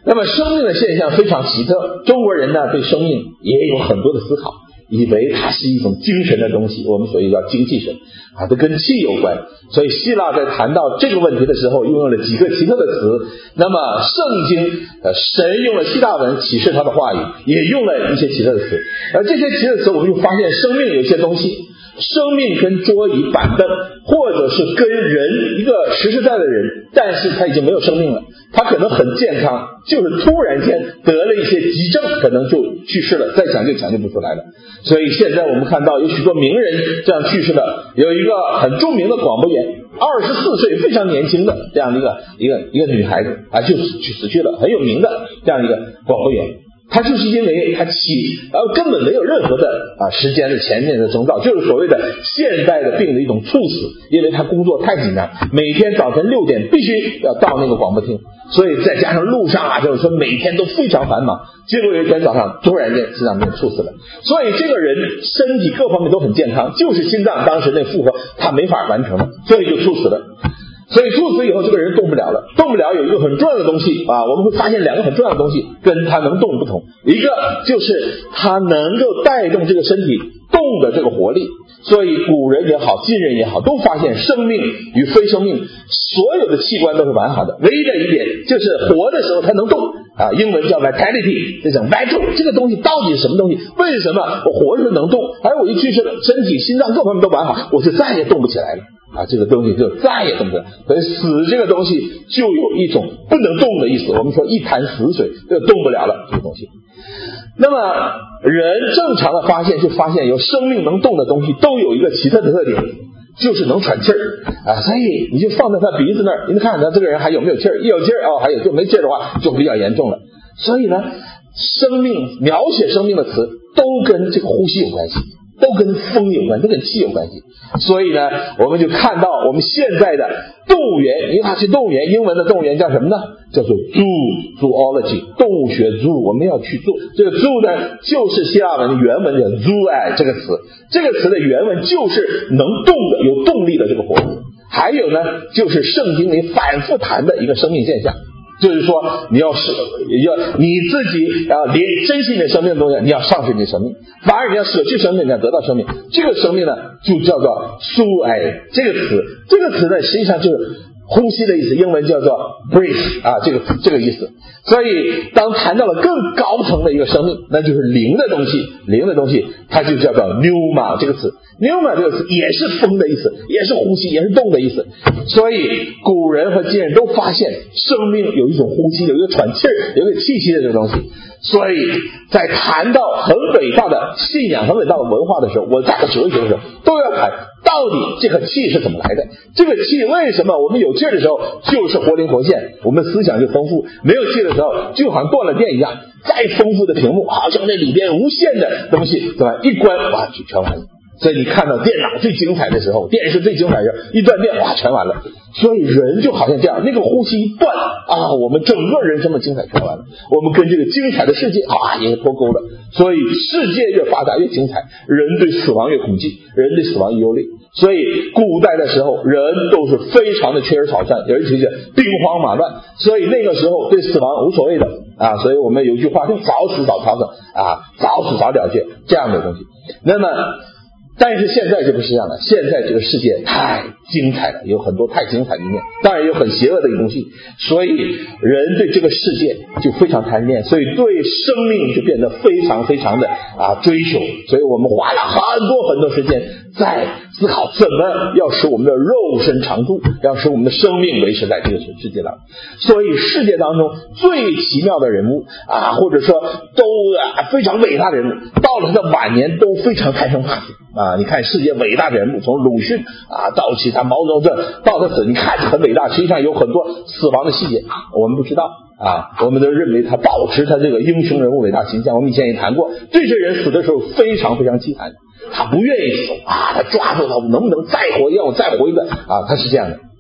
那么生命的现象非常奇特，中国人呢对生命也有很多的思考，以为它是一种精神的东西，我们所谓叫精气神啊，它跟气有关。所以希腊在谈到这个问题的时候，用了几个奇特的词。那么圣经神用了希腊文启示他的话语，也用了一些奇特的词。而这些奇特的词，我们就发现生命有些东西，生命跟桌椅板凳，或者是跟人一个实实在在的人，但是他已经没有生命了，他可能很健康，就是突然间得了一些急症，可能就去世了，再抢救抢救不出来了。所以现在我们看到有许多名人这样去世的，有一个很著名的广播员，24岁非常年轻的这样的一个女孩子啊，就死去了，很有名的这样一个广播员。他就是因为他根本没有任何的时间的前面的征兆，就是所谓的现代的病的一种猝死，因为他工作太紧张，每天早晨6点必须要到那个广播厅，所以再加上路上就是说每天都非常繁忙，结果有一天早上突然间心脏病猝死了。所以这个人身体各方面都很健康，就是心脏当时那负荷他没法完成了，所以就猝死了。所以猝死以后这个人动不了了，有一个很重要的东西我们会发现2个很重要的东西跟他能动不同，一个就是他能够带动这个身体动的这个活力。所以古人也好，今人也好，都发现生命与非生命所有的器官都是完好的，唯一的一点就是活的时候它能动英文叫 vitality， 这种 vital 这个东西到底是什么东西？为什么我活着能动，而我一去世了，身体心脏各方面都完好，我就再也动不起来了这个东西就再也动不了。所以死这个东西就有一种不能动的意思，我们说一潭死水就动不了了这个东西。那么人正常的发现有生命能动的东西都有一个奇特的特点，就是能喘气儿所以你就放在他鼻子那儿，你看他这个人还有没有气儿，一有气儿还有，就没气儿的话就比较严重了。所以呢，生命描写生命的词都跟这个呼吸有关系，都跟风有关，都跟气有关系。所以呢，我们就看到我们现在的动物园，因为它是动物园，英文的动物园叫什么呢？叫做 zoology， 动物学 zoo， 我们要去做这个 zoo 呢，就是希腊文的原文的 zoai 这个词，这个词的原文就是能动的、有动力的这个活物。还有呢，就是圣经里反复谈的一个生命现象，就是说你自己连珍惜你的生命的东西，你要丧失你的生命，反而你要舍去生命，你要得到生命。这个生命呢，就叫做苏埃这个词呢，实际上就是呼吸的意思，英文叫做 breathe 这个意思。所以当谈到了更高层的一个生命，那就是灵的东西它就叫做 pneuma 这个词。pneuma 这个词也是风的意思，也是呼吸，也是动的意思。所以古人和今人都发现生命有一种呼吸，有一个喘气儿，有一个气息的这个东西。所以在谈到很伟大的信仰、很伟大的文化的时候，我在哲学的时候都要谈到底这个气是怎么来的，这个气为什么我们有气的时候就是活灵活现，我们思想就丰富，没有气的时候就好像断了电一样，再丰富的屏幕好像那里边无限的东西对吧，一关就全完了。所以你看到电脑最精彩的时候，电视最精彩的时候，一断电全完了。所以人就好像这样，那个呼吸一断我们整个人生的精彩全完了，我们跟这个精彩的世界也脱钩了。所以世界越发达越精彩，人对死亡越恐惧，人对死亡越忧虑。所以古代的时候人都是非常的缺儿少善，尤其是兵荒马乱，所以那个时候对死亡无所谓的所以我们有一句话叫早死早逃生早死早了结这样的东西。那么但是现在就不是这样了，现在这个世界太精彩了，有很多太精彩的一面，当然有很邪恶的东西，所以人对这个世界就非常贪恋，所以对生命就变得非常非常的追求。所以我们花了很多时间在思考怎么要使我们的肉身长驻，要使我们的生命维持在这个世界上。所以世界当中最奇妙的人物或者说都非常伟大的人物，到了他的晚年都非常贪生怕死你看世界伟大的人物，从鲁迅到其他毛泽东到他死，你看很伟大，实际上有很多死亡的细节我们不知道我们都认为他保持他这个英雄人物伟大形象。我们以前也谈过，这些人死的时候非常非常凄惨，他不愿意死他抓住他能不能再活，让我再活一个他是这样的。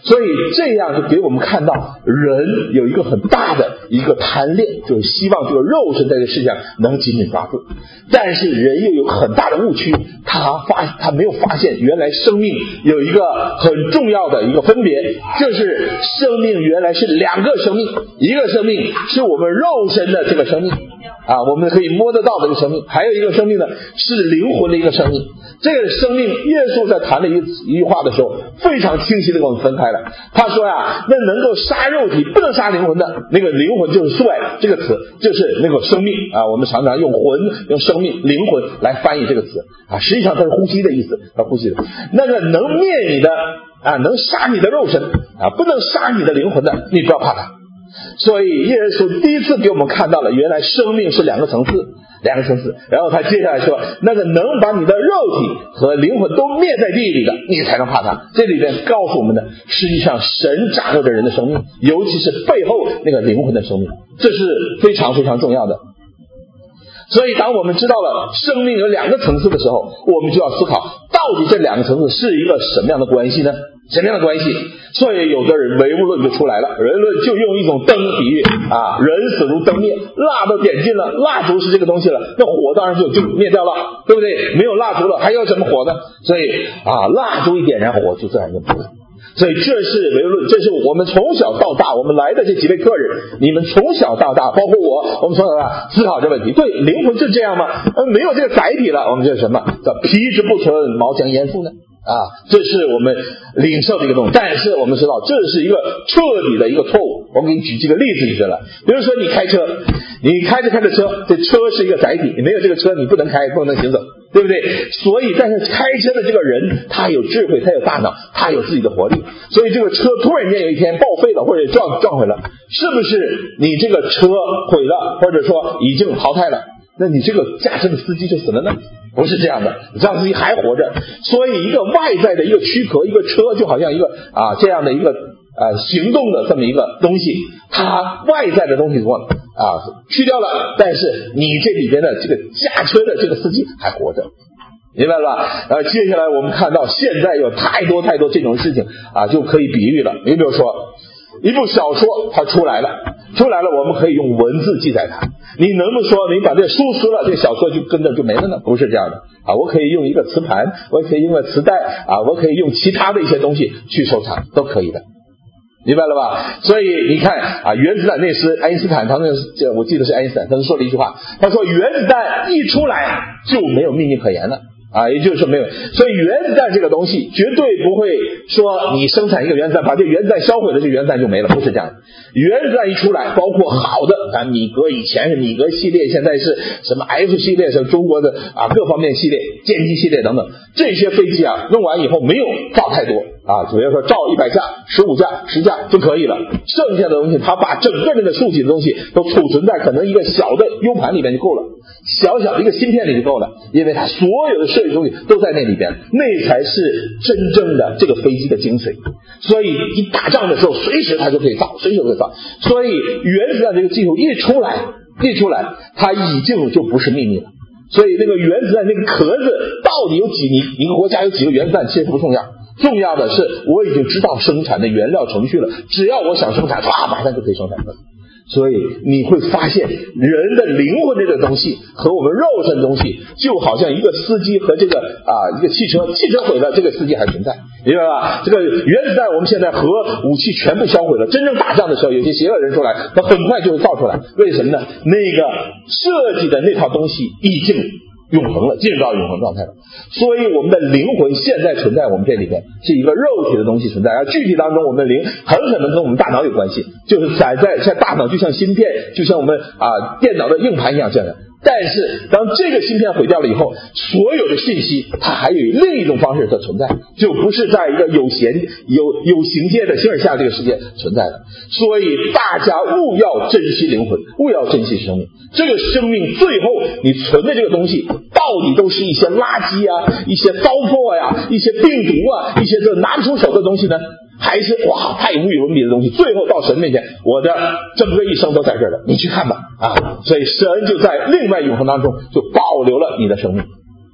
所以这样就给我们看到人有一个很大的一个贪恋，就是希望这个肉身在这个世上能紧紧抓住。但是人又有很大的误区，他没有发现原来生命有一个很重要的一个分别，就是生命原来是两个生命，一个生命是我们肉身的这个生命我们可以摸得到的一个生命，还有一个生命呢是灵魂的一个生命。这个生命耶稣在谈了一句话的时候非常清晰的给我们分开了。他说那能够杀肉体不能杀灵魂的那个灵魂就是suai这个词，就是那个生命我们常常用魂用生命灵魂来翻译这个词实际上它是呼吸的意思，呼吸的那个能灭你的能杀你的肉身不能杀你的灵魂的，你不要怕它。所以耶稣第一次给我们看到了原来生命是两个层次，然后他接下来说那个能把你的肉体和灵魂都灭在地里的，你才能怕他。这里边告诉我们的实际上神掌握着人的生命，尤其是背后那个灵魂的生命，这是非常非常重要的。所以当我们知道了生命有两个层次的时候，我们就要思考到底这两个层次是一个什么样的关系呢？什么样的关系？所以有的人唯物论就出来了，唯物论就用一种灯比喻人死如灯灭，蜡都点尽了，蜡烛是这个东西了，那火当然就灭掉了，对不对？没有蜡烛了还有什么火呢？所以蜡烛一点燃，火就自然就不了。所以这是唯物论，这是我们从小到大我们来的这几位客人，你们从小到大包括我们从小到大思考这问题，对，灵魂是这样吗？没有这个载体了，我们叫什么？叫皮之不存，毛将焉附呢？这是我们领受的一个东西。但是我们知道这是一个彻底的一个错误。我给你举几个例子就知道了。比如说你开车，你开着车，这车是一个载体，你没有这个车你不能开，不能行走，对不对？所以但是开车的这个人他有智慧，他有大脑，他有自己的活力，所以这个车突然间有一天报废了或者撞毁了，是不是你这个车毁了或者说已经淘汰了，那你这个驾车的司机就死了呢？不是这样的，这样司机还活着。所以一个外在的一个躯壳，一个车就好像一个这样的一个行动的这么一个东西，它外在的东西去掉了，但是你这里边的这个驾车的这个司机还活着，明白了吧？接下来我们看到现在有太多这种事情就可以比喻了。你比如说一部小说它出来了，我们可以用文字记载它。你能不能说你把这书撕了，这小说就跟着就没了呢？不是这样的我可以用一个磁盘，我可以用个磁带我可以用其他的一些东西去收藏，都可以的，明白了吧？所以你看原子弹那时爱因斯坦我记得是爱因斯坦他说了一句话，他说原子弹一出来就没有秘密可言了也就是说没有。所以原子弹这个东西绝对不会说你生产一个原子弹把这原子弹销毁了，这原子弹就没了，不是这样的。原子弹一出来，包括好的米格，以前是米格系列，现在是什么 F 系列，是中国的各方面系列，歼击系列等等，这些飞机弄完以后没有造太多主要说造100架、15架、10架就可以了，剩下的东西他把整个那个数据的东西都储存在可能一个小的 U 盘里面就够了，小小的一个芯片里就够了，因为它所有的设计东西都在那里边，那才是真正的这个飞机的精髓。所以一打仗的时候随时它就可以造，随时就可以造。所以原子弹这个技术一出来它已经就不是秘密了。所以那个原子弹那个壳子到底有一个国家有几个原子弹其实不重要，重要的是我已经知道生产的原料程序了，只要我想生产马上就可以生产出来。所以你会发现人的灵魂这个东西和我们肉身的东西就好像一个司机和这个一个汽车毁了，这个司机还存在，明白吧？这个原子弹我们现在核武器全部销毁了，真正打仗的时候有些邪恶人出来，他很快就会造出来，为什么呢？那个设计的那套东西已经永恒了，进入到永恒状态了。所以我们的灵魂现在存在我们这里边是一个肉体的东西存在，而具体当中我们的灵很可能跟我们大脑有关系，就是载在像大脑就像芯片，就像我们电脑的硬盘一样这样的。但是当这个芯片毁掉了以后，所有的信息它还有另一种方式的存在，就不是在一个有形界的形而下这个世界存在的。所以大家务要珍惜灵魂，务要珍惜生命。这个生命最后你存的这个东西到底都是一些垃圾一些糟粕一些病毒一些这拿不出手的东西呢，还是太无与伦比的东西，最后到神面前我的整个一生都在这儿了，你去看吧所以神就在另外永恒当中就保留了你的生命，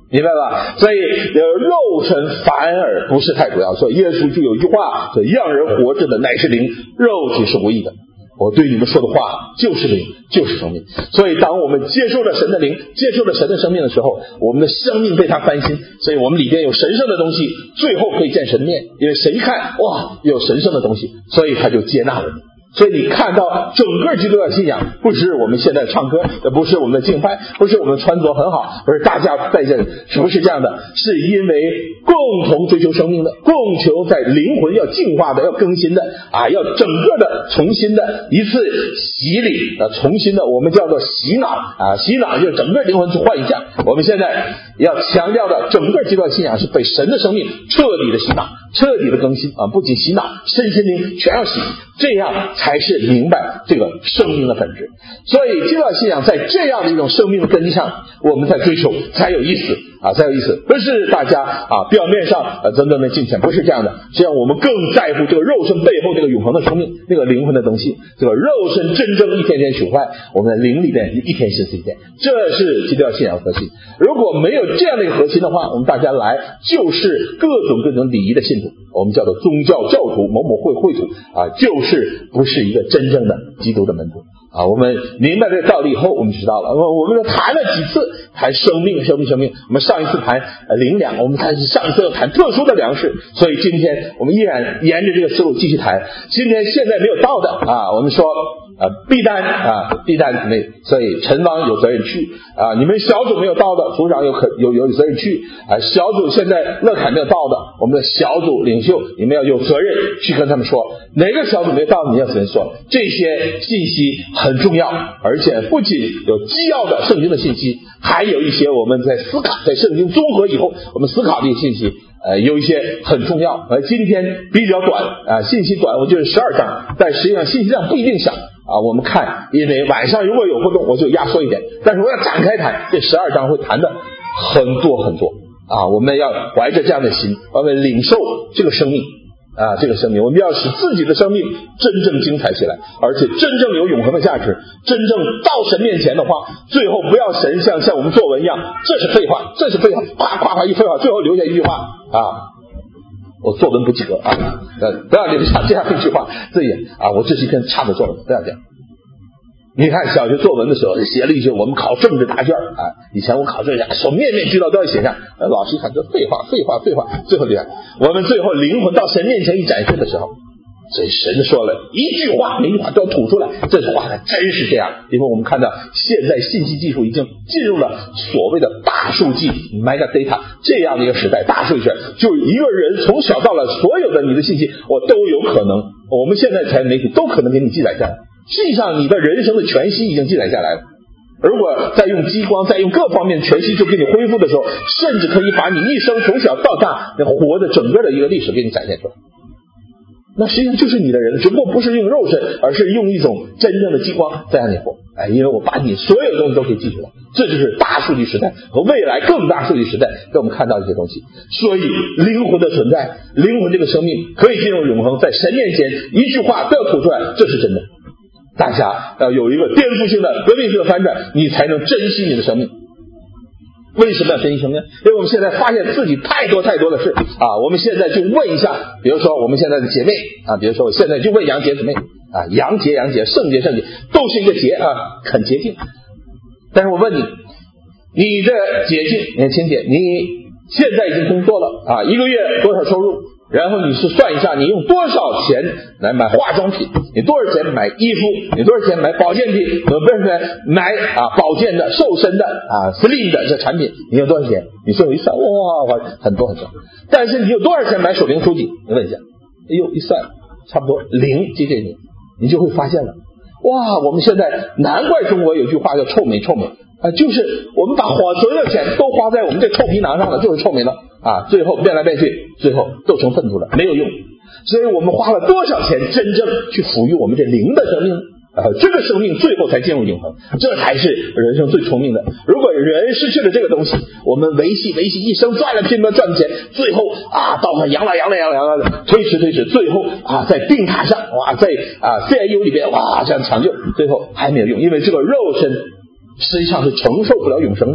明白吧？所以肉身反而不是太主要。所以耶稣就有一句话，让人活着的乃是灵，肉体是无益的。我对你们说的话就是灵，就是生命。所以当我们接受了神的灵，接受了神的生命的时候，我们的生命被他翻新，所以我们里边有神圣的东西，最后可以见神面。因为神一看，哇，有神圣的东西，所以他就接纳我们。所以你看到整个基督教信仰，不是我们现在唱歌，不是我们的敬拜，不是我们穿着很好，不是大家在这里，是不是这样的？是因为共同追求生命的，共求在灵魂要净化的，要更新的要整个的重新的一次洗礼重新的，我们叫做洗脑洗脑就是整个灵魂去换一下。我们现在要强调的整个基督教信仰是被神的生命彻底的洗脑，彻底的更新不仅洗脑，身心灵全要洗，这样才是明白这个生命的本质。所以基督教信仰在这样的一种生命的根基上，我们在追求才有意思才有意思。不是大家表面上真正的敬虔，不是这样的。实际上我们更在乎这个肉身背后这个永恒的生命，那个灵魂的东西。这个肉身真正一天天朽坏，我们的灵里边一天新似一天，这是基督教信仰的核心。如果没有这样的一个核心的话，我们大家来就是各种礼仪的信徒，我们叫做宗教教徒、某某会徒就是不是一个真正的基督的门徒我们明白这个道理以后，我们知道了。我们谈了几次谈生命。我们上一次谈灵粮，我们上一次谈特殊的粮食，所以今天我们依然沿着这个思路继续谈。今天现在没有到的我们说必单所以陈王有责任去你们小组没有到的，组长有责任去小组现在乐凯没有到的，我们的小组领袖你们要有责任去跟他们说，哪个小组没有到你要责任说，这些信息很重要，而且不仅有基要的圣经的信息，还有一些我们在思考，在圣经综合以后我们思考的信息有一些很重要今天比较短信息短，我就是12章，但实际上信息量不一定小我们看，因为晚上如果有活动我就压缩一点，但是我要展开谈，这12章会谈的很多我们要怀着这样的心，我们领受这个生命这个生命，我们要使自己的生命真正精彩起来，而且真正有永恒的价值，真正到神面前的话，最后不要神像我们作文一样，这是废话，夸一废话，最后留下一句话我作文不及格不要留下这样一句话，这也我这是一篇差的作文，不要这样。你看小学作文的时候写了一句，我们考政治答卷以前我考这样，手面俱到都要写上，老师看这废话，最后这样，我们最后灵魂到神面前一展现的时候，所以神说了一句话，每句话都要吐出来，这句话真是这样。因为我们看到现在信息技术已经进入了所谓的大数据 mega data 这样的一个时代，大数据就一个人从小到了所有的你的信息我都有可能，我们现在财媒体都可能给你记载下来，实际上你的人生的全息已经记载下来了。如果再用激光，再用各方面全息就给你恢复的时候，甚至可以把你一生从小到大活的整个的一个历史给你展现出来。那实际上就是你的人，只不过不是用肉身，而是用一种真正的激光在让你活因为我把你所有的东西都可以记出来，这就是大数据时代和未来更大数据时代给我们看到一些东西。所以灵魂的存在，灵魂这个生命可以进入永恒，在神面前一句话都要吐出来，这是真的。大家要有一个颠覆性的革命性的翻转，你才能珍惜你的生命。为什么要珍惜生命？因为我们现在发现自己太多的事我们现在就问一下，比如说我们现在的姐妹比如说我现在就问杨姐姊妹杨姐圣洁都是一个洁很洁净。但是我问你，你的洁净年轻姐，你现在已经工作了一个月多少收入，然后你是算一下你用多少钱来买化妆品，你多少钱买衣服，你多少钱买保健品，你多少钱买保健的瘦身的slim 的这产品，你有多少钱？你最后一算，哇，很多。但是你有多少钱买手屏书籍？你问一下，一算差不多零，接近零，你就会发现了，哇，我们现在难怪中国有句话叫臭美就是我们把所有的钱都花在我们这臭皮囊上了，就是臭美了最后变来变去，最后都成粪土了，没有用。所以我们花了多少钱真正去抚育我们这灵的生命这个生命最后才进入永恒，这才是人生最聪明的。如果人失去了这个东西，我们维系一生赚了拼命赚钱，最后到了养了推迟，最后在病榻上在CIU 里边这样抢救，最后还没有用，因为这个肉身实际上是承受不了永生的，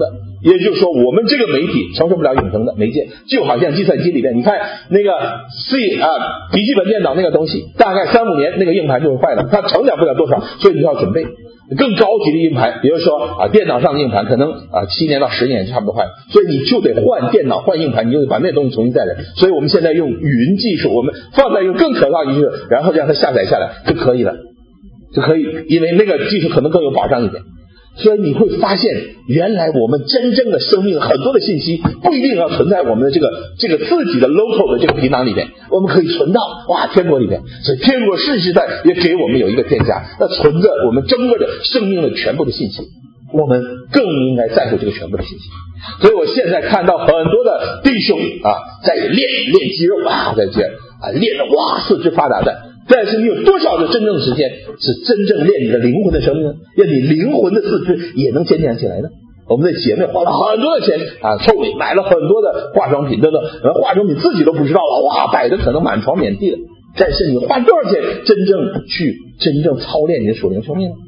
也就是说，我们这个媒体承受不了永恒的媒介，就好像计算机里面，你看那个笔记本电脑那个东西，大概3-5年那个硬盘就会坏了，它成长不了多少，所以你要准备更高级的硬盘，比如说电脑上的硬盘可能7年到10年就差不多坏了，所以你就得换电脑换硬盘，你就得把那东西重新再来。所以我们现在用云技术，我们放在用更可靠的技术，然后让它下载下来就可以了，因为那个技术可能更有保障一点。所以你会发现，原来我们真正的生命很多的信息不一定要存在我们的这个自己的 local 的这个皮囊里面，我们可以存到天国里面。所以天国世代也给我们有一个天家，那存着我们整个的生命的全部的信息，我们更应该在乎这个全部的信息。所以我现在看到很多的弟兄在练肌肉在这练得四肢发达的，但是你有多少的真正的时间是真正练你的灵魂的生命呢？让你灵魂的四肢也能坚强起来呢？我们的姐妹花了很多的钱凑美买了很多的化妆品等等，化妆品自己都不知道摆的可能满床满地的，但是你花多少钱真正操练你的属灵生命呢？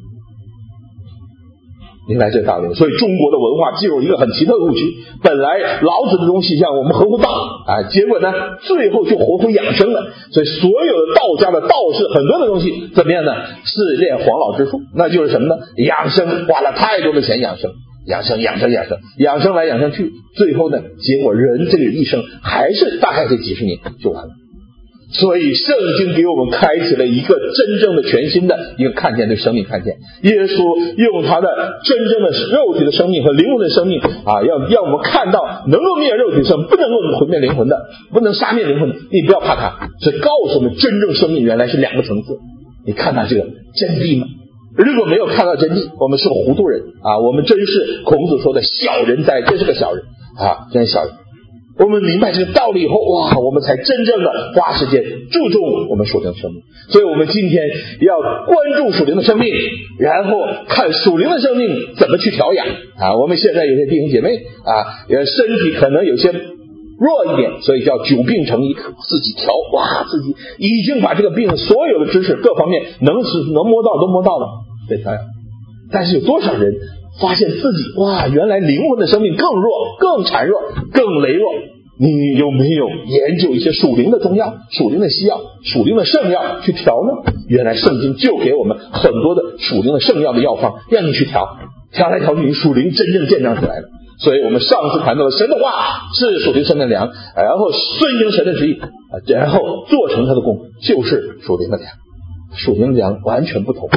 明白这个道理。所以中国的文化进入一个很奇特的误区，本来老子的东西像我们合乎道结果呢最后就活乎养生了。所以所有的道家的道士很多的东西怎么样呢？是练黄老之术，那就是什么呢？养生，花了太多的钱养生来养生去，最后呢结果人这个一生还是大概这几十年就完了。所以圣经给我们开启了一个真正的全新的一个看见，对生命看见。耶稣用他的真正的肉体的生命和灵魂的生命要我们看到能够灭肉体的生命，不能够毁灭灵魂的，不能杀灭灵魂的，你不要怕他。所以告诉我们真正生命原来是2个层次。你看到这个真谛吗？如果没有看到真谛，我们是糊涂人我们真是孔子说的小人哉，真是个小人真是小人。我们明白这个道理以后我们才真正的花时间注重我们属灵的生命。所以我们今天要关注属灵的生命，然后看属灵的生命怎么去调养我们现在有些弟兄姐妹身体可能有些弱一点，所以叫久病成医，自己调自己已经把这个病所有的知识各方面能摸到都摸到了，对调养。但是有多少人发现自己原来灵魂的生命更弱、更孱弱、更羸弱？你有没有研究一些属灵的中药、属灵的西药、属灵的圣药去调呢？原来圣经就给我们很多的属灵的圣药的药方，让你去调来调去，你属灵真正健壮起来了。所以我们上次谈到了神的话是属灵生命的粮，然后顺应神的旨意，然后做成他的功，就是属灵的粮。属灵粮完全不同，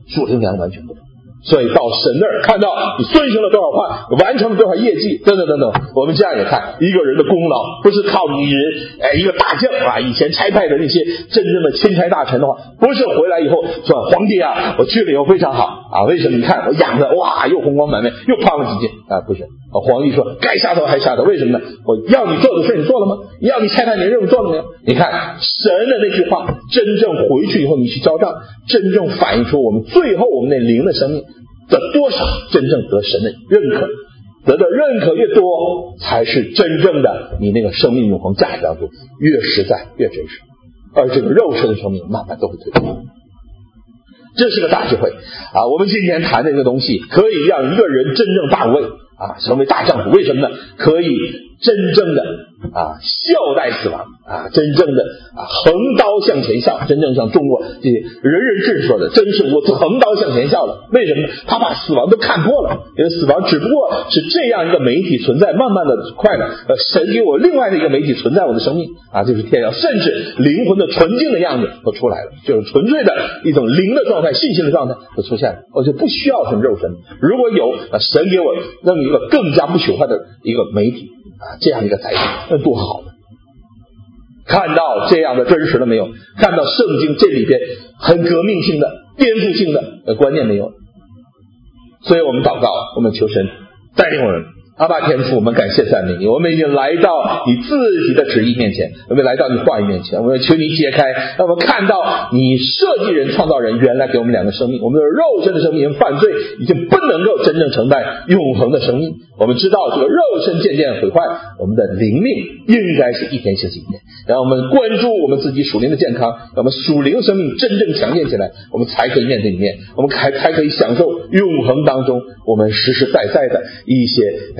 所以到神那儿看到你遵行了多少话，完成了多少业绩等等等等，我们这样也看一个人的功劳不是靠你一个大将以前差派的那些真正的钦差大臣的话，不是回来以后说皇帝我去了以后非常好为什么？你看我养的又红光满面，又胖了几斤不是皇帝说该杀头还杀头，为什么呢？我要你做的事你做了吗？要你差派你的任务做了没有？你看神的那句话真正回去以后你去交账，真正反映出我们最后我们那灵的生命的多少真正得神的认可，得的认可越多，才是真正的你那个生命永恒价值当中越实在越真实，而这个肉身的生命慢慢都会退出。这是个大智慧我们今天谈的这个东西可以让一个人真正大无畏成为大丈夫。为什么呢？可以真正的笑待死亡真正的横刀向前笑，真正像中国这些仁人志说的，真是我横刀向前笑了。为什么呢？他把死亡都看破了，因为死亡只不过是这样一个媒体存在，慢慢的快乐神给我另外的一个媒体存在我的生命就是天阳，甚至灵魂的纯净的样子都出来了，就是纯粹的一种灵的状态、信心的状态都出现了，我就不需要什么肉身。如果有神给我弄一个更加不朽坏的一个媒体这样一个载体，那多好呢！看到这样的真实了没有？看到圣经这里边很革命性的、颠覆性的观念没有？所以我们祷告，我们求神带领我们。阿爸天父，我们感谢赞美你，我们已经来到你自己的旨意面前，我们来到你话语面前，我们求你解开，让我们看到你设计人、创造人原来给我们2个生命，我们的肉身的生命犯罪已经不能够真正承担永恒的生命。我们知道这个肉身渐渐毁坏，我们的灵命应该是一天休息一天，让我们关注我们自己属灵的健康，让我们属灵的生命真正强健起来，我们才可以面对里面，我们才可以享受永恒当中我们实实在在的一些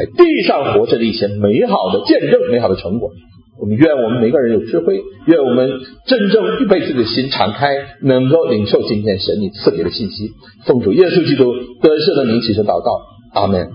地上活着的一些美好的见证，美好的成果。我们愿我们每个人有智慧，愿我们真正预备自己的心敞开，能够领受今天神你赐给的信息。奉主耶稣基督得胜的名起身祷告，阿们。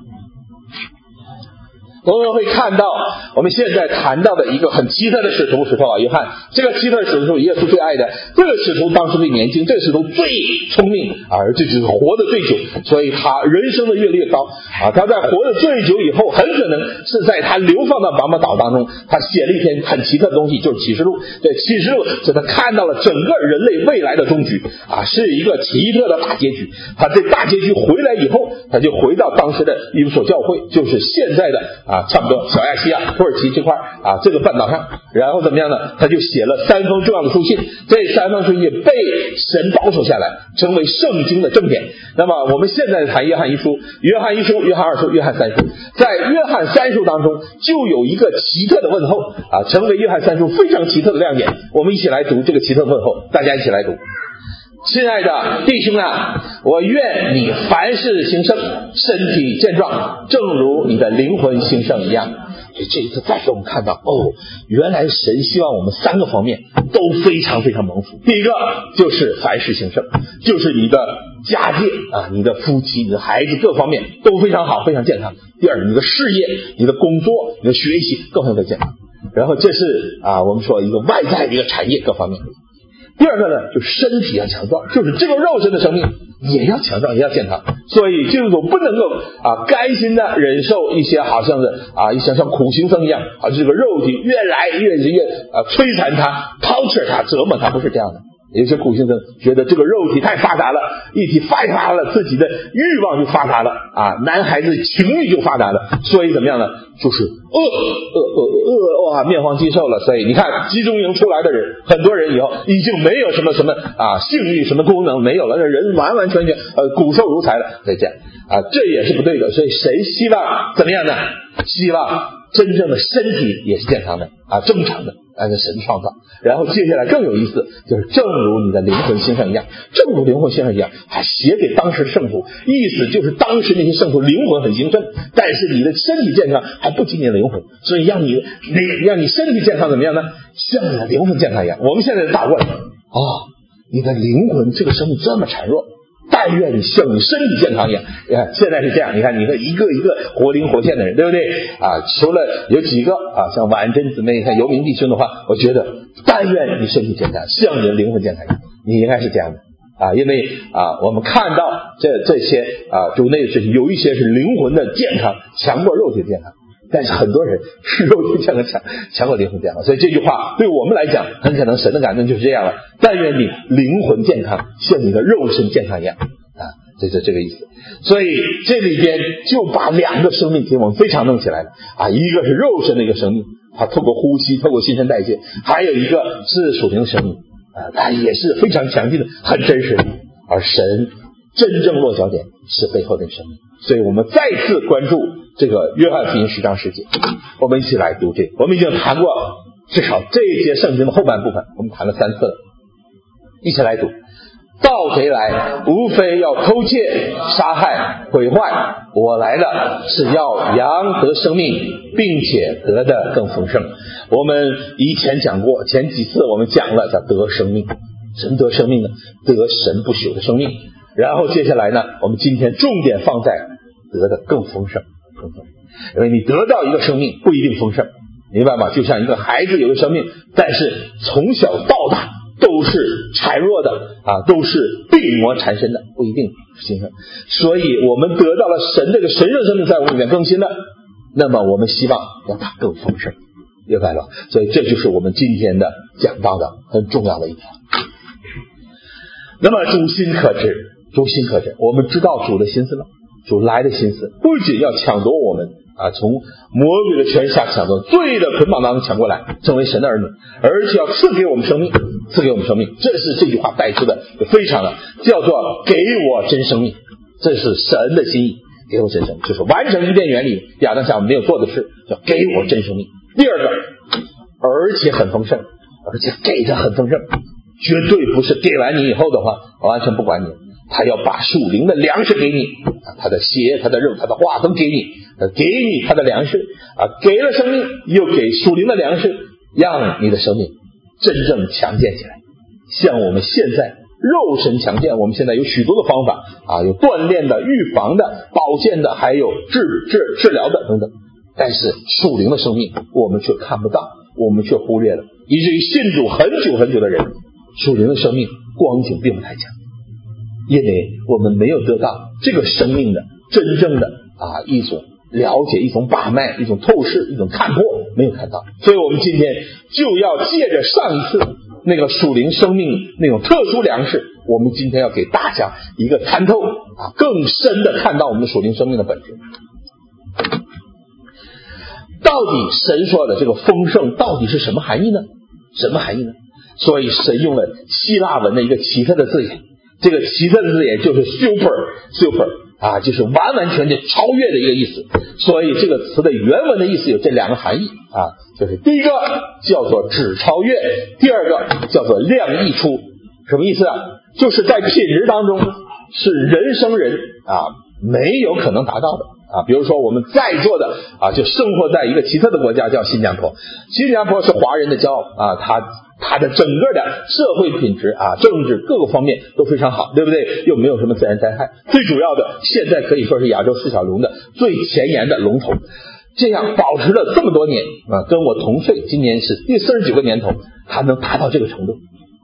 我们会看到我们现在谈到的一个很奇特的使徒老约翰。这个奇特的使徒是耶稣最爱的，这个使徒当时最年轻，这个使徒最聪明，而这就是活得最久，所以他人生的阅历越高他在活得最久以后，很可能是在他流放到拔摩岛当中，他写了一篇很奇特的东西，就是启示录。这启示录使他看到了整个人类未来的终局是一个奇特的大结局。他这大结局回来以后，他就回到当时的以弗所教会，就是现在的差不多小亚细亚土耳其这块这个半岛上，然后怎么样呢？他就写了3封重要的书信，这3封书信被神保守下来，成为圣经的正典。那么我们现在谈约翰一书、约翰一书、约翰二书、约翰三书，在约翰三书当中就有一个奇特的问候成为约翰三书非常奇特的亮点。我们一起来读这个奇特问候，大家一起来读。亲爱的弟兄我愿你凡事兴盛，身体健壮，正如你的灵魂兴盛一样。这一次再给我们看到原来神希望我们3个方面都非常非常蒙福。第一个就是凡事兴盛，就是你的家界你的夫妻、你的孩子各方面都非常好，非常健康。第二，你的事业、你的工作、你的学习各方面都健康。然后这是我们说一个外在的一个产业各方面。第二个呢，就是身体要强壮，就是这个肉身的生命也要强壮，也要健康。所以基督徒不能够甘心的忍受一些好像是一些像苦行僧一样这个肉体越来越摧残他、抛斥他、折磨他，不是这样的。有些苦行僧觉得这个肉体太发达了，一体发达了，自己的欲望就发达了男孩子情欲就发达了，所以怎么样呢？就是面黄肌瘦了。所以你看集中营出来的人，很多人以后已经没有什么性欲什么功能没有了，人完完全全骨瘦如柴了。所以这样这也是不对的。所以谁希望怎么样呢？希望真正的身体也是健康的正常的，按照神创造。然后接下来更有意思，就是正如你的灵魂兴盛一样，正如灵魂兴盛一样，还写给当时的圣徒，意思就是当时那些圣徒灵魂很兴盛，但是你的身体健康还不仅仅灵魂，所以让你身体健康怎么样呢？像你的灵魂健康一样。我们现在打过来你的灵魂这个生命这么孱弱，但愿你像你身体健康一样。现在是这样，你看你看一个一个活灵活现的人，对不对除了有几个像婉珍姊妹、像游民弟兄的话，我觉得但愿你身体健康，像你的灵魂健康一样，你应该是这样的因为我们看到这些主内的事情，有一些是灵魂的健康强过肉体的健康，但是很多人是肉体健康强过灵魂健康。所以这句话对我们来讲，很可能神的感动就是这样了，但愿你灵魂健康像你的肉身健康一样这是这个意思。所以这里边就把2个生命给我们非常弄起来了一个是肉身的一个生命，它透过呼吸，透过新陈代谢；还有一个是属灵的生命它也是非常强劲的，很真实的。而神真正落脚点是背后的生命。所以我们再次关注这个约翰福音10章10节，我们一起来读这个。我们已经谈过至少这一节圣经的后半部分，我们谈了3次了，一起来读。盗贼来，无非要偷窃、杀害、毁坏，我来了是要羊得生命，并且得的更丰盛。我们以前讲过，前几次我们讲了叫得生命。什么得生命呢？得神不朽的生命。然后接下来呢，我们今天重点放在得的更丰盛。因为你得到一个生命不一定丰盛，明白吗？就像一个孩子有个生命，但是从小到大都是孱弱的都是病魔缠身的，不一定兴盛。所以我们得到了神这个神圣生命在我们里面更新了，那么我们希望让它更丰盛，明白了？所以这就是我们今天的讲到的很重要的一条。那么主心可知，我们知道主的心思了，主来的心思不仅要抢夺我们从魔鬼的权下抢夺，罪的捆绑当中抢过来，成为神的儿女，而且要赐给我们生命，这是这句话带出的非常的叫做给我真生命，这是神的心意，给我真生命，就是完成伊甸园里亚当夏娃没有做的事，叫给我真生命。第二个，而且很丰盛，而且给的很丰盛，绝对不是给完你以后的话完全不管你，他要把属灵的粮食给你，他的血、他的肉、他的话都给你， 给你他的粮食给了生命，又给属灵的粮食，让你的生命真正强健起来。像我们现在肉身强健，我们现在有许多的方法有锻炼的、预防的、保健的，还有治疗的等等。但是属灵的生命我们却看不到，我们却忽略了，以至于信主很久很久的人，属灵的生命光景并不太强，因为我们没有得到这个生命的真正的一种了解、一种把脉、一种透视、一种看破，没有看到。所以我们今天就要借着上一次那个属灵生命那种特殊粮食，我们今天要给大家一个参透更深的看到我们的属灵生命的本质。到底神说的这个丰盛到底是什么含义呢？什么含义呢？所以神用了希腊文的一个奇特的字眼，这个奇特的字眼就是 super 就是完完全全超越的一个意思。所以这个词的原文的意思有这两个含义就是第一个叫做只超越，第二个叫做量溢出。什么意思就是在品质当中是人生人没有可能达到的比如说我们在座的就生活在一个奇特的国家叫新加坡。新加坡是华人的骄傲它的整个的社会品质政治各个方面都非常好，对不对？又没有什么自然灾害，最主要的现在可以说是亚洲四小龙的最前沿的龙头。这样保持了这么多年跟我同岁，今年是第49个年头，它能达到这个程度。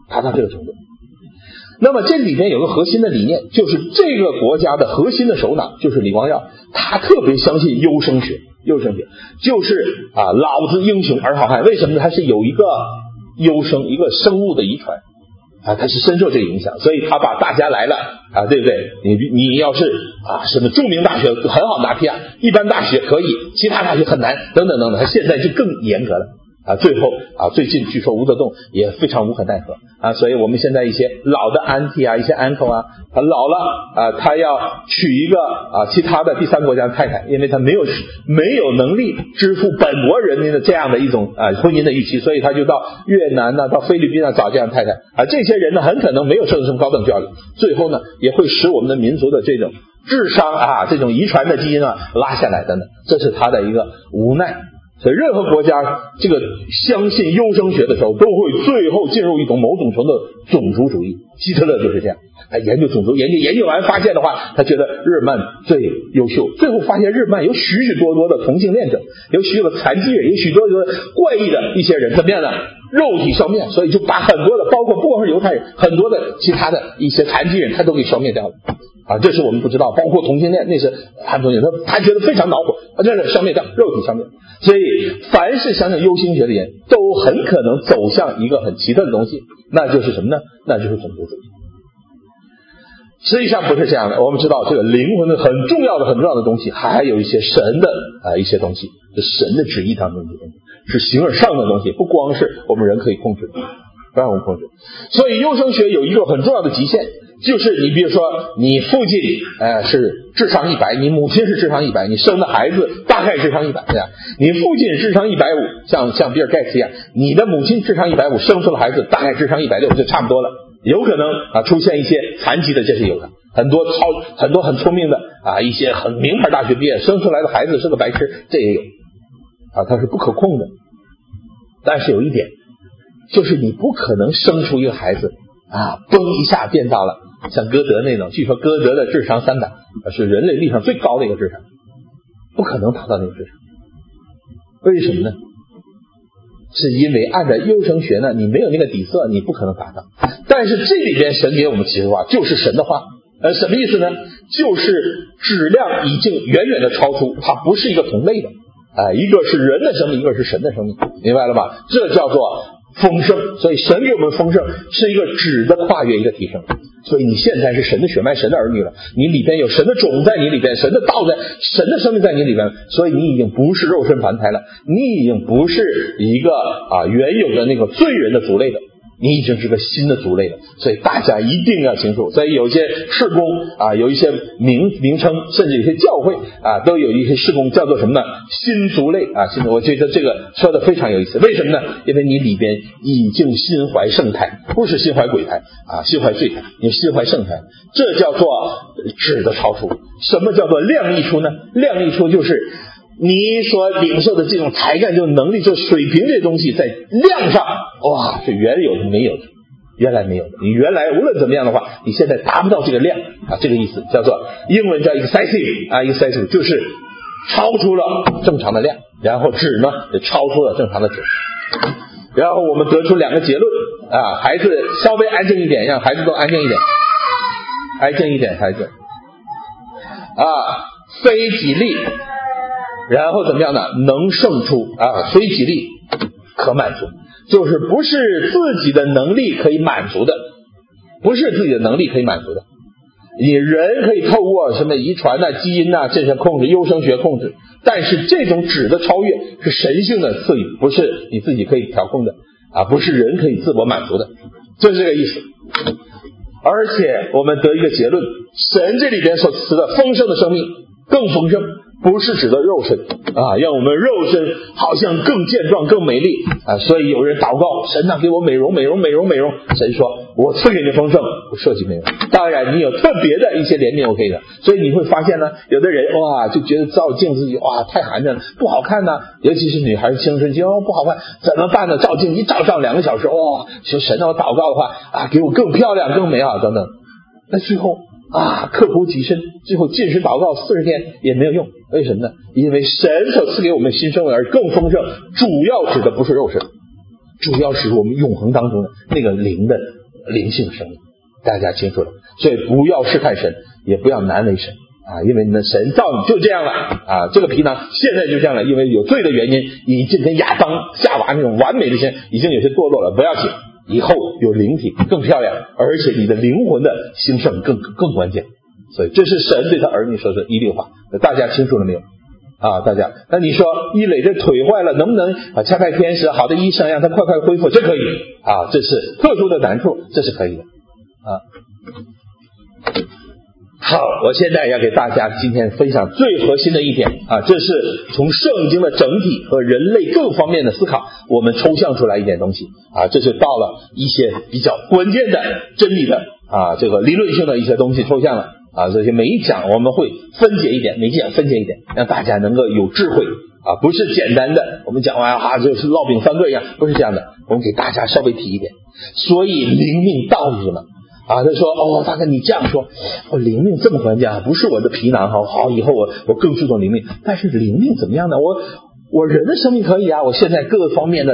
那么这里面有个核心的理念，就是这个国家的核心的首脑就是李光耀，他特别相信优生学就是老子英雄儿好汉。为什么呢？他是有一个优生一个生物的遗传他是深受这个影响，所以他把大家来了对不对？你要是什么著名大学很好拿 PR， 一般大学可以，其他大学很难等等等等，他现在就更严格了最后最近据说吴德栋也非常无可奈何所以我们现在一些老的 auntie 一些 uncle 他老了他要娶一个其他的第三国家的太太，因为他没有能力支付本国人民的这样的一种婚姻的预期，所以他就到越南到菲律宾找这样的太太这些人呢很可能没有受什么高等教育，最后呢也会使我们的民族的这种智商这种遗传的基因拉下来等等，这是他的一个无奈。所以任何国家这个相信优生学的时候，都会最后进入一种某种程度的种族主义。希特勒就是这样，他研究种族，研究完发现的话，他觉得日曼最优秀，最后发现日曼有许许多多的同性恋者，有许多的残疾人，有许多的怪异的一些人，怎么样呢？肉体消灭，所以就把很多的包括不光是犹太人，很多的其他的一些残疾人他都给消灭掉了这是我们不知道，包括同性恋，那是汉同性恋，他觉得非常恼火这是消灭掉，肉体消灭。所以凡是相信优生学的人都很可能走向一个很奇特的东西，那就是什么呢？那就是种族主义。实际上不是这样的，我们知道这个灵魂的很重要的东西，还有一些神的一些东西，是神的旨意当中的东西，是形而上的东西，不光是我们人可以控制的，不让我们控制。所以优生学有一个很重要的极限，就是你比如说你父亲是智商100，你母亲是智商100，你生的孩子大概智商100对吧？你父亲智商150，像比尔盖茨一样，你的母亲智商150，生出了孩子大概智商160，就差不多了。有可能出现一些残疾的，这是有的，很多很聪明的一些很名牌大学毕业生出来的孩子是个白痴，这也有它是不可控的。但是有一点，就是你不可能生出一个孩子嘣一下变到了像歌德那种，据说歌德的智商300是人类历史上最高的一个智商，不可能达到那个智商。为什么呢？是因为按照优生学呢，你没有那个底色，你不可能达到。但是这里边神给我们启示的话就是神的话什么意思呢？就是质量已经远远的超出，它不是一个同类的一个是人的生命，一个是神的生命，明白了吧？这叫做丰盛。所以神给我们丰盛是一个质的跨越，一个提升。所以你现在是神的血脉，神的儿女了，你里边有神的种在你里边，神的道在，神的生命在你里边，所以你已经不是肉身凡胎了，你已经不是一个原有的那个罪人的族类了，你已经是个新的族类了。所以大家一定要清楚，所以有一些事工有一些名称，甚至有些教会都有一些事工叫做什么呢？新族类新的。我觉得这个说的非常有意思。为什么呢？因为你里边已经心怀圣胎，不是心怀鬼胎心怀罪胎，你心怀圣胎，这叫做质的超出。什么叫做量溢出呢？量溢出就是你所领受的这种才干、这种能力、这水平这些东西，在量上，哇，是原有的没有的，原来没有的。你原来无论怎么样的话，你现在达不到这个量啊，这个意思叫做英文叫 excessive 啊 ，excessive 就是超出了正常的量，然后质呢也超出了正常的质。然后我们得出两个结论啊，孩子稍微安静一点，让孩子都安静一点，安静一点，孩子啊，非己力。然后怎么样呢？能胜出啊，非己力可满足，就是不是自己的能力可以满足的，不是自己的能力可以满足的。你人可以透过什么遗传啊、基因啊这些控制、优生学控制，但是这种质的超越是神性的赐予，不是你自己可以调控的啊，不是人可以自我满足的，就是这个意思。而且我们得一个结论，神这里边所赐的丰盛的生命更丰盛，不是指的肉身啊，让我们肉身好像更健壮、更美丽啊。所以有人祷告，神啊，给我美容、美容、美容、美容。神说，我赐给你丰盛，不涉及美容。当然，你有特别的一些怜悯 OK 的。所以你会发现呢，有的人哇就觉得照镜子哇太寒碜了，不好看呢。尤其是女孩青春期不好看，怎么办呢？照镜一照上2个小时，哇，求神让我祷告的话啊，给我更漂亮、更美好等等。那最后啊，刻苦己身，最后禁食祷告40天也没有用，为什么呢？因为神所赐给我们新生儿更丰盛，主要指的不是肉身，主要是我们永恒当中的那个灵的灵性生命，大家清楚了。所以不要试探神，也不要难为神啊，因为呢神造你就这样了啊，这个皮囊现在就这样了，因为有罪的原因，已经跟亚当夏娃那种完美的心已经有些堕落了，不要紧。以后有灵体更漂亮，而且你的灵魂的兴盛更关键。所以这是神对他儿女说的一律话，大家清楚了没有啊？大家，那你说一磊这腿坏了，能不能差派天使好的医生让他快快恢复？这可以啊，这是特殊的难处，这是可以的啊。好，我现在要给大家今天分享最核心的一点啊，这是从圣经的整体和人类各方面的思考，我们抽象出来一点东西啊，这就到了一些比较关键的真理的啊，这个理论性的一些东西抽象了啊，这些每一讲我们会分解一点，每一讲分解一点，让大家能够有智慧啊，不是简单的我们讲完啊就是烙饼翻个一样，不是这样的，我们给大家稍微提一点。所以灵命到底是什么？啊，他说大哥你这样说，灵命这么关键啊，不是我的皮囊好，以后我更注重灵命，但是灵命怎么样呢？我人的生命可以啊，我现在各方面的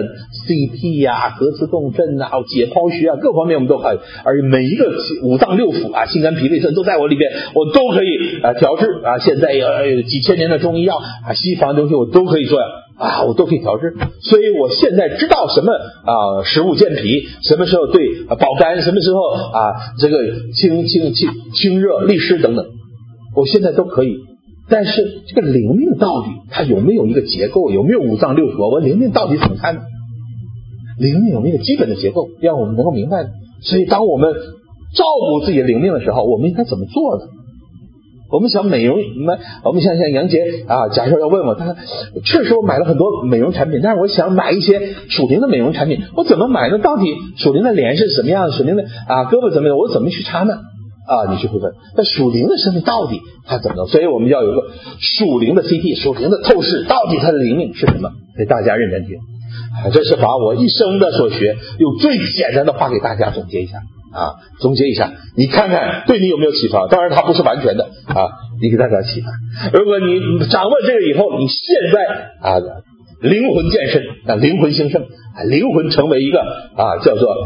CT 啊、核磁共振啊、解剖学啊，各方面我们都可以，而每一个五脏六腑啊、心肝脾胃肾都在我里边，我都可以调治啊。现在有几千年的中医药啊、西方的东西我都可以做啊，我都可以调治。所以我现在知道什么食物健脾，什么时候对保肝，什么时候这个清热利湿等等，我现在都可以。但是这个灵命到底它有没有一个结构，有没有五脏六腑？我灵命到底怎么看呢？灵命有没有基本的结构，让我们能够明白？所以当我们照顾自己的灵命的时候，我们应该怎么做呢？我们想美容，我们像杨杰啊，假设要问我，他说确实我买了很多美容产品，但是我想买一些属灵的美容产品，我怎么买呢？到底属灵的脸是什么样的？属灵的胳膊怎么样？我怎么去擦呢？你去会问，那属灵的生命到底它怎么弄？所以我们要有一个属灵的 CT， 属灵的透视，到底它的灵命是什么？给大家认真听这是把我一生的所学用最简单的话给大家总结一下总结一下，你看看对你有没有启发？当然它不是完全的你给大家启发。如果你掌握这个以后，你现在灵魂健身灵魂兴盛灵魂成为一个叫做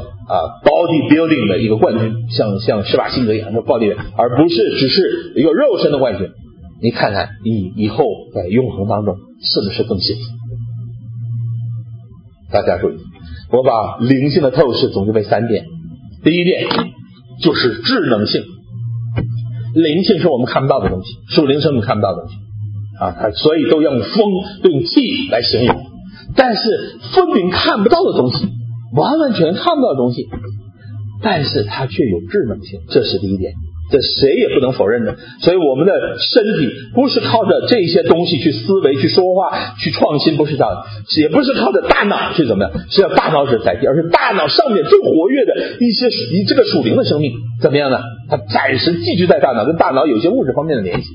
body building 的一个冠军，像施瓦辛格一样的 body， 而不是只是一个肉身的冠军。你看看你以后在永恒当中是不是更幸福？大家注意，我把灵性的透视总结为3点。第一点就是智能性，灵性是我们看不到的东西，属灵生命看不到的东西所以都用风都用气来形容。但是分明看不到的东西，完完全看不到的东西，但是它却有智能性，这是第一点，这谁也不能否认的。所以我们的身体不是靠着这些东西去思维、去说话、去创新，不是这样的，也不是靠着大脑去怎么样，是要大脑是载体，而是大脑上面最活跃的一些这个属灵的生命怎么样呢？它暂时寄居在大脑，跟大脑有些物质方面的联系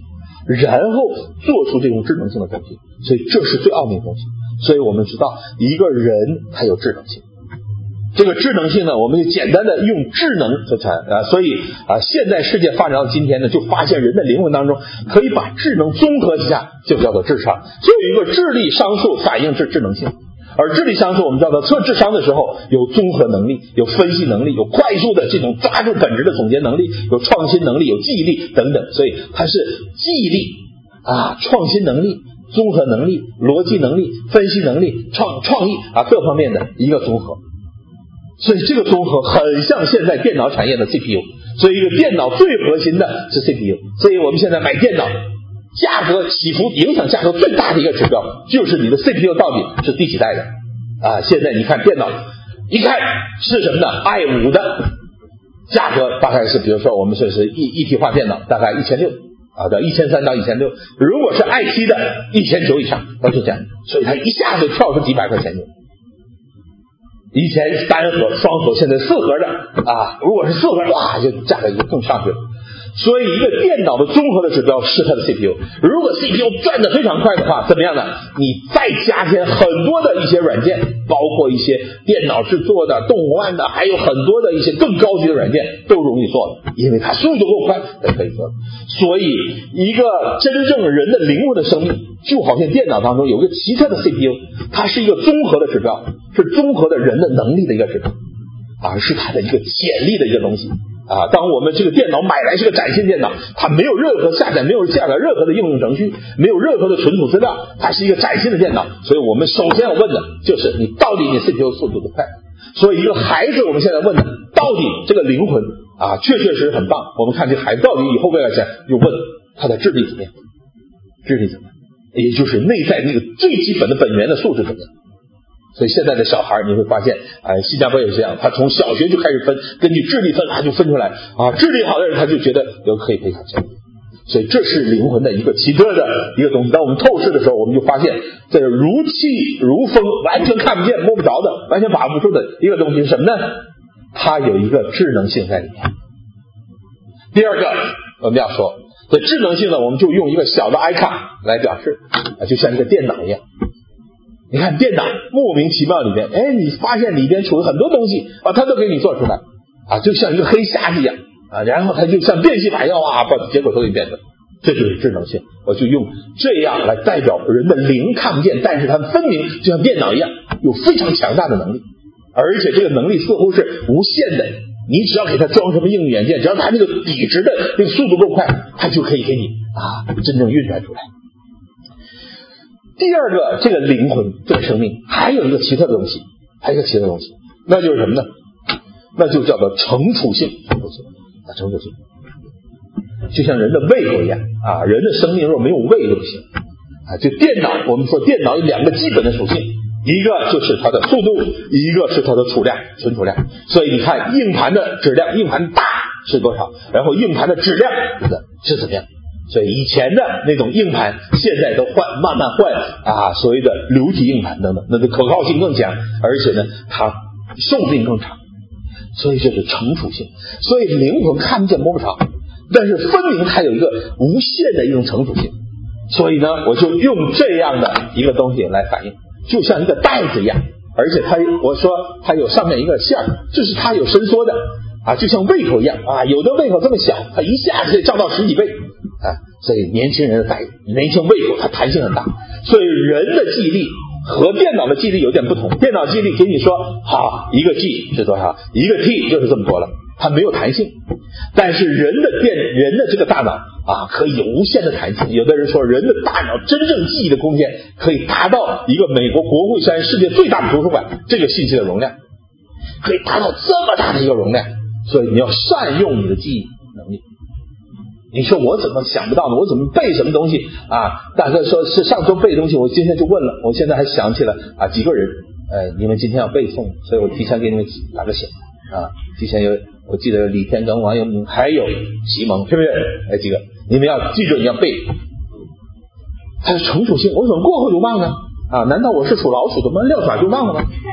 然后做出这种智能性的东西，所以这是最奥秘的东西。所以我们知道一个人他有智能性，这个智能性呢，我们就简单的用智能所谈所以现在世界发展到今天呢，就发现人的灵魂当中可以把智能综合一下，就叫做智商。所以有一个智力商数反映智能性，而智力商数我们知道测智商的时候有综合能力，有分析能力，有快速的这种抓住本质的总结能力，有创新能力，有记忆力等等。所以它是记忆力创新能力、综合能力、逻辑能力、分析能力、创意各方面的一个综合。所以这个综合很像现在电脑产业的 CPU， 所以一个电脑最核心的是 CPU。 所以我们现在买电脑价格起伏影响价格最大的一个指标就是你的 CPU 到底是第几代的现在你看电脑一看是什么呢？ i5 的价格大概是，比如说我们说是一体化电脑大概1600到1300到1600，如果是 i7 的1900以上都是这样，所以它一下子跳出几百块钱去。以前单核、双核，现在4核的如果是4核，哇，就价格就更上去了。所以一个电脑的综合的指标是它的 CPU， 如果 CPU 转得非常快的话，怎么样呢？你再加添很多的一些软件，包括一些电脑制作的、动漫的，还有很多的一些更高级的软件都容易做的，因为它速度够快才可以做的。所以一个真正人的灵魂的生命，就好像电脑当中有个奇特的 CPU， 它是一个综合的指标，是综合的人的能力的一个指标是它的一个潜力的一个东西当我们这个电脑买来是个崭新电脑，它没有任何下载，没有下载任何的应用程序，没有任何的存储资料，它是一个崭新的电脑。所以我们首先要问的就是你到底你 CPU 速度多快。所以一个孩子我们现在问的到底这个灵魂确实很棒，我们看这孩子到底以后未来想就问他的智力怎么样，智力怎么样，也就是内在那个最基本的本源的素质怎么样。所以现在的小孩你会发现新加坡也是这样，他从小学就开始分，根据智力分就分出来智力好的人他就觉得可以培养起来。所以这是灵魂的一个奇特的一个东西。当我们透视的时候，我们就发现这如气如风，完全看不见摸不着的，完全把不住的一个东西是什么呢？它有一个智能性在里面。第二个我们要说这智能性呢，我们就用一个小的 icon 来表示就像一个电脑一样。你看电脑莫名其妙里边你发现里边储了很多东西它都给你做出来就像一个黑匣子一样然后它就像变戏法一样把结果都给变成，这就是智能性。我就用这样来代表人的灵看不见，但是它分明就像电脑一样有非常强大的能力，而且这个能力似乎是无限的，你只要给它装什么应用元件，只要它那个笔直的那个速度够快，它就可以给你真正运转出来。第二个这个灵魂这个生命还有一个奇特的东西，那就是什么呢？那就叫做乘处性。乘处性就像人的胃口一样人的生命若没有胃就不行就电脑，我们说电脑有2个基本的属性，一个就是它的速度，一个是它的存储量。所以你看硬盘的质量，硬盘大是多少，然后硬盘的质量是怎么样。所以以前的那种硬盘现在都慢慢换所谓的流体硬盘等等，那个可靠性更强，而且呢它寿命更长。所以这是乘处性。所以灵魂看不见摸不着，但是分明它有一个无限的一种乘处性。所以呢我就用这样的一个东西来反映，就像一个袋子一样，而且我说它有上面一个线，就是它有伸缩的就像胃口一样有的胃口这么小，它一下子可以胀到10几倍所以年轻人的年轻胃口它弹性很大。所以人的记忆力和电脑的记忆力有点不同，电脑记忆力给你说好一个 G 是多少，一个 T 就是这么多了，它没有弹性。但是人的这个大脑可以有无限的弹性。有的人说人的大脑真正记忆的空间可以达到一个美国国会山世界最大的图书馆这个信息的容量，可以达到这么大的一个容量。所以你要善用你的记忆能力。你说我怎么想不到呢？我怎么背什么东西大哥说是上周背的东西，我今天就问了，我现在还想起了几个人你们今天要背诵，所以我提前给你们打个醒提前我记得李天庚、王阳明还有席蒙，是不是几个你们要记住你要背。它是乘处性，我怎么过后就忘呢难道我是属老鼠的吗？撂爪就忘了吗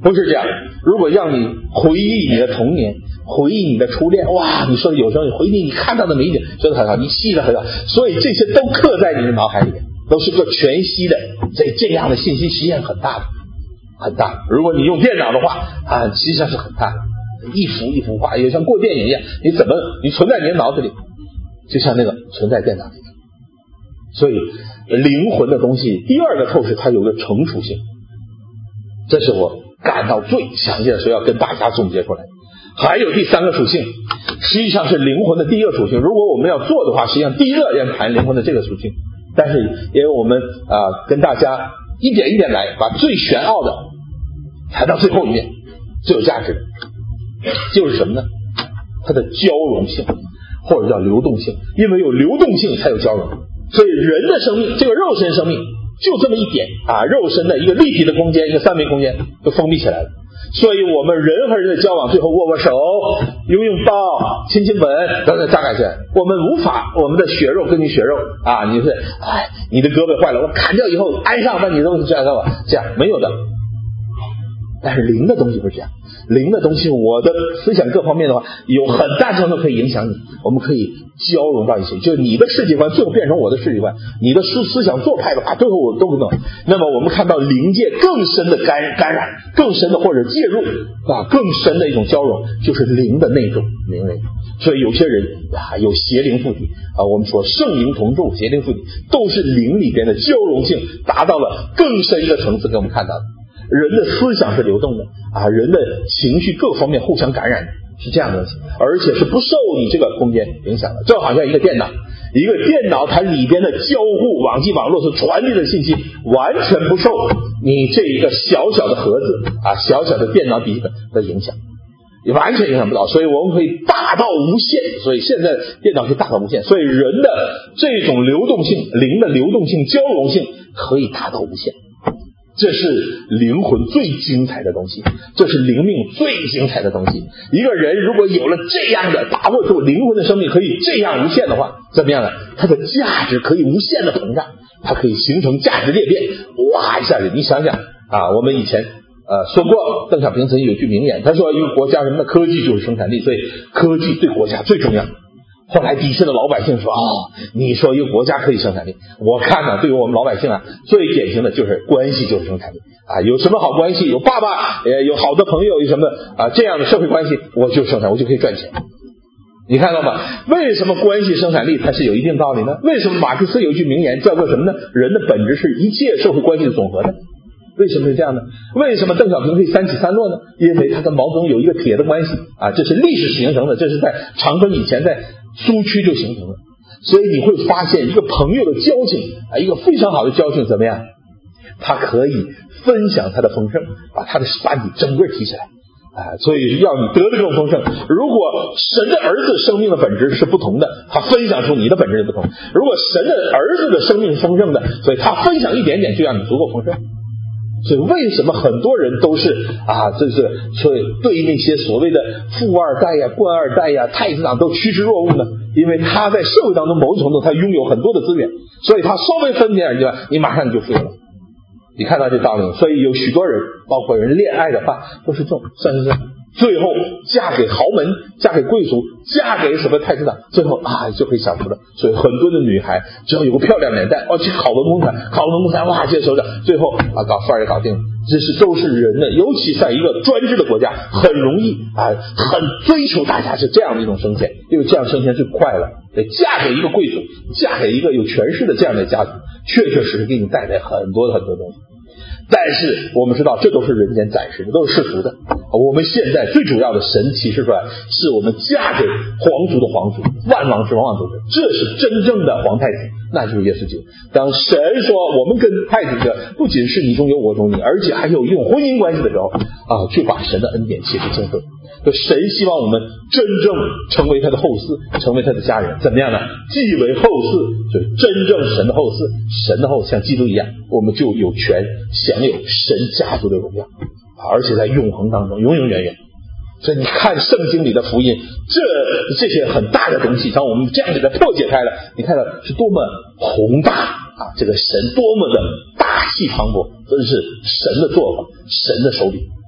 不是这样。如果让你回忆你的童年，回忆你的初恋，哇，你说有时候回忆你看到的美景，真的很好，你细的很好，所以这些都刻在你的脑海里面，都是个全息的，这样的信息实际上很大的，很大。如果你用电脑的话啊，实际上是很大的，一幅一幅画，也像过电影一样，你存在你的脑子里，就像那个存在电脑里。所以灵魂的东西，第二个透视它有个成熟性，这是我感到最强烈的，所以要跟大家总结出来。还有第三个属性，实际上是灵魂的第一个属性。如果我们要做的话，实际上第一个要谈灵魂的这个属性，但是因为我们跟大家一点一点来，把最玄奥的谈到最后一面，最有价值的就是什么呢？它的交融性，或者叫流动性。因为有流动性才有交融，所以人的生命，这个肉身生命就这么一点肉身的一个立体的空间，一个三维空间就封闭起来了。所以我们人和人的交往，最后握握手、拥拥抱、亲亲吻等等，大概是我们无法，我们的血肉跟你血肉你的胳膊坏了，我砍掉以后安上，把你的东西这样没有的。但是灵的东西不是这样，灵的东西我的思想各方面的话有很大程度可以影响你，我们可以交融到一起，就是你的世界观最后变成我的世界观，你的思想做派的话最后我都不懂。那么我们看到灵界更深的感染，更深的或者介入更深的一种交融，就是灵的那种灵类。所以有些人有邪灵附体我们说圣灵同住，邪灵附体都是灵里边的交融性达到了更深一个层次，给我们看到的。人的思想是流动的人的情绪各方面互相感染的，是这样的东西，而且是不受你这个空间影响的。就好像一个电脑它里边的交互网络所传递的信息完全不受你这一个小小的盒子小小的电脑笔记本的影响，也完全影响不到。所以我们可以大到无限，所以现在电脑可以大到无限，所以人的这种流动性，灵的流动性、交融性可以达到无限。这是灵魂最精彩的东西，这是灵命最精彩的东西。一个人如果有了这样的把握住灵魂的生命可以这样无限的话，怎么样呢？他的价值可以无限的膨胀，它可以形成价值裂变，哇一下子。你想想我们以前说过，邓小平曾经有句名言，他说一个国家什么的科技就是生产力，所以科技对国家最重要。后来底下的老百姓说你说一个国家可以生产力，我看对于我们老百姓最典型的就是关系就是生产力有什么好关系，有爸爸有好的朋友，有什么这样的社会关系，我就生产，我就可以赚钱。你看到吗？为什么关系生产力它是有一定道理呢？为什么马克思有一句名言叫做什么呢？人的本质是一切社会关系的总和呢？为什么是这样呢？为什么邓小平可以三起三落呢？因为他跟毛泽东有一个铁的关系这是历史形成的，这是在长春以前在苏区就形成了。所以你会发现一个朋友的交情一个非常好的交情怎么样？他可以分享他的丰盛，把你整个提起来所以要你得的这种丰盛。如果神的儿子生命的本质是不同的，他分享出你的本质是不同。如果神的儿子的生命丰盛的，所以他分享一点点就让你足够丰盛。所以为什么很多人都是所以对那些所谓的富二代官二代太子党都趋之若鹜呢？因为他在社会当中某种程度他拥有很多的资源，所以他稍微分点你马上就富有了。你看到这道理。所以有许多人包括人恋爱的话都是这种算是最后嫁给豪门，嫁给贵族，嫁给什么太子党，最后就可以享福了。所以很多的女孩只要有个漂亮脸蛋去考文工团哇这些手掌，最后搞富二代搞定了。这都是人的，尤其在一个专制的国家很容易很追求大家是这样的一种升迁，因为这样升迁最快了。嫁给一个贵族，嫁给一个有权势的这样的家族，确确实实给你带来很多很多东西。但是我们知道这都是人间暂时的，都是世俗的。我们现在最主要的神启示出来，是我们嫁给皇族的皇族，万王之王族的，这是真正的皇太子，那就是耶稣基督。当神说我们跟太子的不仅是你中有我中你，而且还有一种婚姻关系的时候就把神的恩典启示清楚。神希望我们真正成为他的后嗣，成为他的家人，怎么样呢？既为后嗣，就是真正神的后嗣，神的后嗣像基督一样，我们就有权享有神家族的荣耀，而且在永恒当中永永远远。所以你看圣经里的福音，这些很大的东西，当我们这样给它破解开了，你看到是多么宏大这个神多么的大气磅礴，这是神的做法，神的手笔。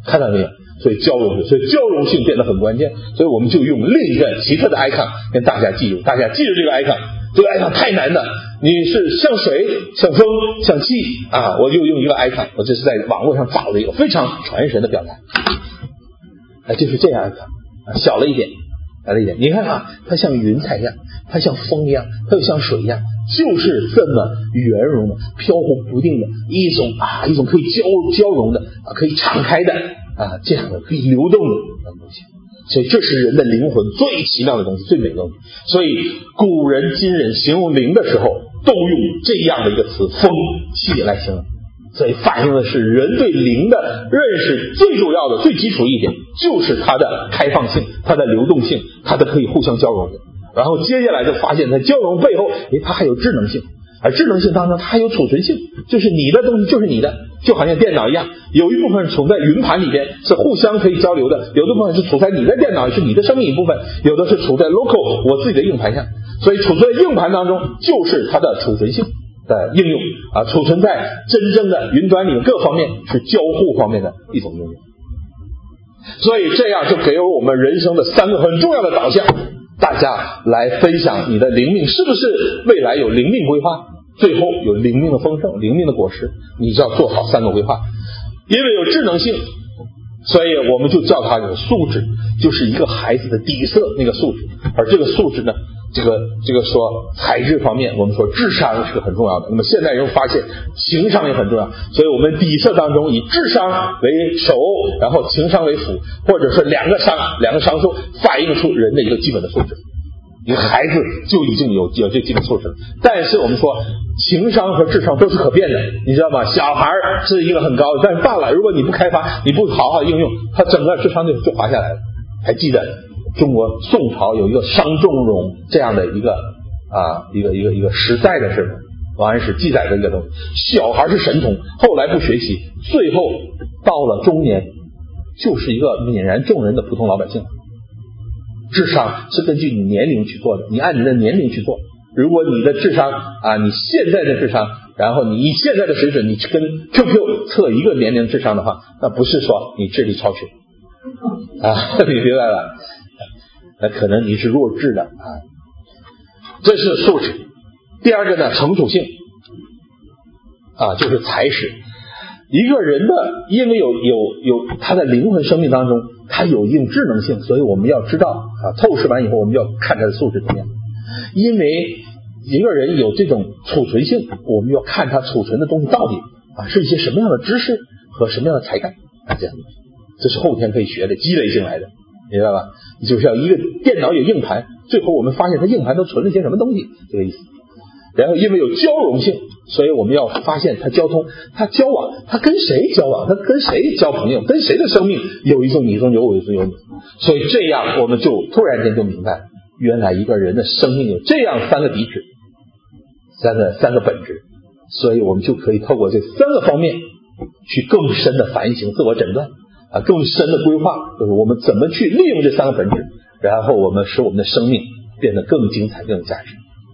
看到没有？所以交融性变得很关键，所以我们就用另一个奇特的 icon 跟大家记住，大家记住这个 icon， 这个 icon 太难了，你是像水、像风、像气啊，我就用一个 icon， 我这是在网络上找的一个非常传神的表达，就是这样icon，小了一点，你看啊，它像云彩一样，它像风一样，它又像水一样，就是这么圆融的、飘忽不定的一种可以交融的可以敞开的这样的可以流动的东西。所以这是人的灵魂最奇妙的东西，最美的东西。所以古人今人形容灵的时候都用这样的一个词风气来形容，所以反映的是人对灵的认识最主要的最基础一点，就是它的开放性、它的流动性、它的可以互相交融的。然后接下来就发现它交融背后它还有智能性，而智能性当中它还有储存性，就是你的东西就是你的，就好像电脑一样，有一部分储在云盘里边是互相可以交流的，有的部分是储在你的电脑是你的生命一部分，有的是储在 local 我自己的硬盘上，所以储存在硬盘当中就是它的储存性的应用储存在真正的云端里各方面是交互方面的一种应用。所以这样就给了我们人生的3个很重要的导向，大家来分享你的灵命是不是未来有灵命规划，最后有灵命的丰盛、灵命的果实，你就要做好3个规划。因为有智能性，所以我们就叫它有素质，就是一个孩子的底色那个素质。而这个素质呢，这个说材质方面，我们说智商是个很重要的。那么现代人发现情商也很重要，所以我们底色当中以智商为首，然后情商为辅，或者是两个商数反映出人的一个基本的素质。一个孩子就已经有这基本素质了，但是我们说情商和智商都是可变的，你知道吗？小孩是一个很高的，但是大了如果你不开发，你不好好应用，他整个智商就滑下来了。还记得中国宋朝有一个商仲永这样的一个实在的事，王安石记载的一个东西，小孩是神童，后来不学习，最后到了中年就是一个泯然众人的普通老百姓。智商是根据你年龄去做的，你按你的年龄去做。如果你的智商你现在的智商，然后你以现在的水准，你跟 QQ 测一个年龄智商的话，那不是说你智力超群你明白了？那可能你是弱智的这是素质。第二个呢，成属性就是才识。一个人的因为有他的灵魂生命当中他有一定智能性，所以我们要知道透视完以后我们要看他的素质怎么样。因为一个人有这种储存性，我们要看他储存的东西到底是一些什么样的知识和什么样的才干这样的，这是后天可以学的，积累进来的，明白吧？就是要一个电脑有硬盘，最后我们发现它硬盘都存了些什么东西，这个意思。然后因为有交融性，所以我们要发现他交通，他交往，他跟谁交往，他跟谁交朋友，跟谁的生命有一种你中有我，有一种有你。所以这样我们就突然间就明白，原来一个人的生命有这样3个底质，三个本质。所以我们就可以透过这3个方面去更深的反省自我诊断更深的规划，就是我们怎么去利用这3个本质，然后我们使我们的生命变得更精彩、更有价值。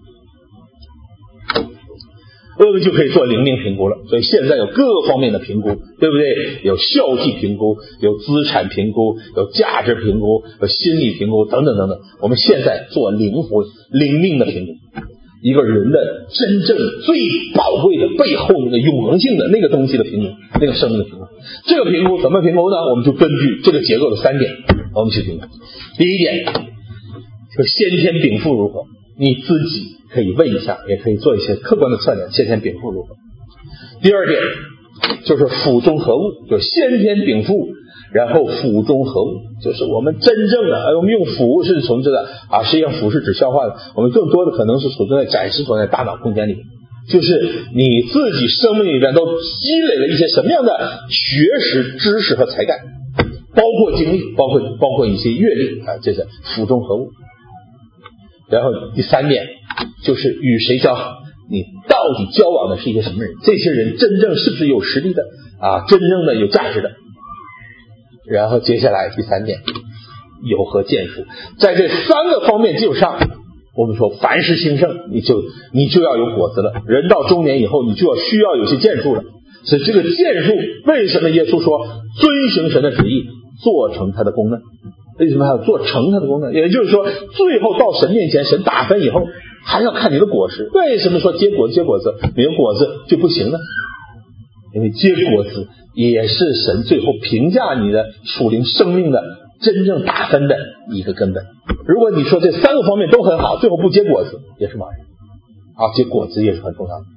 我们就可以做灵命评估了。所以现在有各方面的评估，对不对？有效绩评估，有资产评估，有价值评估，有心理评估等等等等。我们现在做灵命的评估，一个人的真正最宝贵的背后那个永恒性的那个东西的评估，那个生命的评估。这个评估怎么评估呢？我们就根据这个结构的3点我们去评估。第一点，就先天禀赋如何，你自己可以问一下，也可以做一些客观的测量，先天禀赋如何。第二点就是府中何物，就先天禀赋，然后府中何物，就是我们真正的我们用府是从这个实际上府是指消化的，我们更多的可能是储存在暂时存在大脑空间里，就是你自己生命里边都积累了一些什么样的学识、知识和才干，包括经历，包括一些阅历这是府中何物。然后第3点就是与谁交好，你到底交往的是一些什么人，这些人真正是不是有实力的真正的有价值的。然后接下来第3点，有何建树。在这3个方面基础上，我们说凡事兴盛，你就要有果子了。人到中年以后，你就需要有些建树了。 所以这个建树，为什么耶稣说遵行神的旨意，做成他的功呢？为什么还要做成他的功呢？也就是说，最后到神面前，神打分以后，还要看你的果实。为什么说结果子没有果子就不行呢？因为结果子也是神最后评价你的属灵生命的真正打分的一个根本。如果你说这三个方面都很好，最后不结果子也是茫然啊，结果子也是很重要的。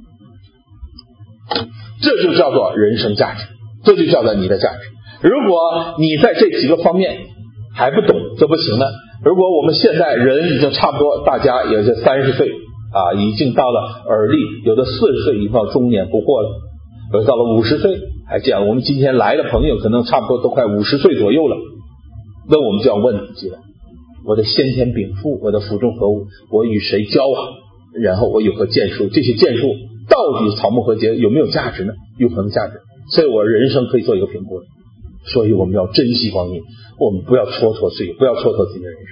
这就叫做人生价值，这就叫做你的价值。如果你在这几个方面还不懂，这不行的。如果我们现在人已经差不多，大家也是30岁啊，已经到了而立，有的40岁已经到中年不惑了，有的到了50岁还这样。我们今天来的朋友可能差不多都快50岁左右了，那我们就要问自己了，我的先天禀赋，我的腹中何物，我与谁交往，然后我有何建树，这些建树到底草木和结有没有价值呢？永恒的价值。所以我人生可以做一个评估的。所以我们要珍惜光阴，我们不要蹉跎岁月，不要蹉跎自己的人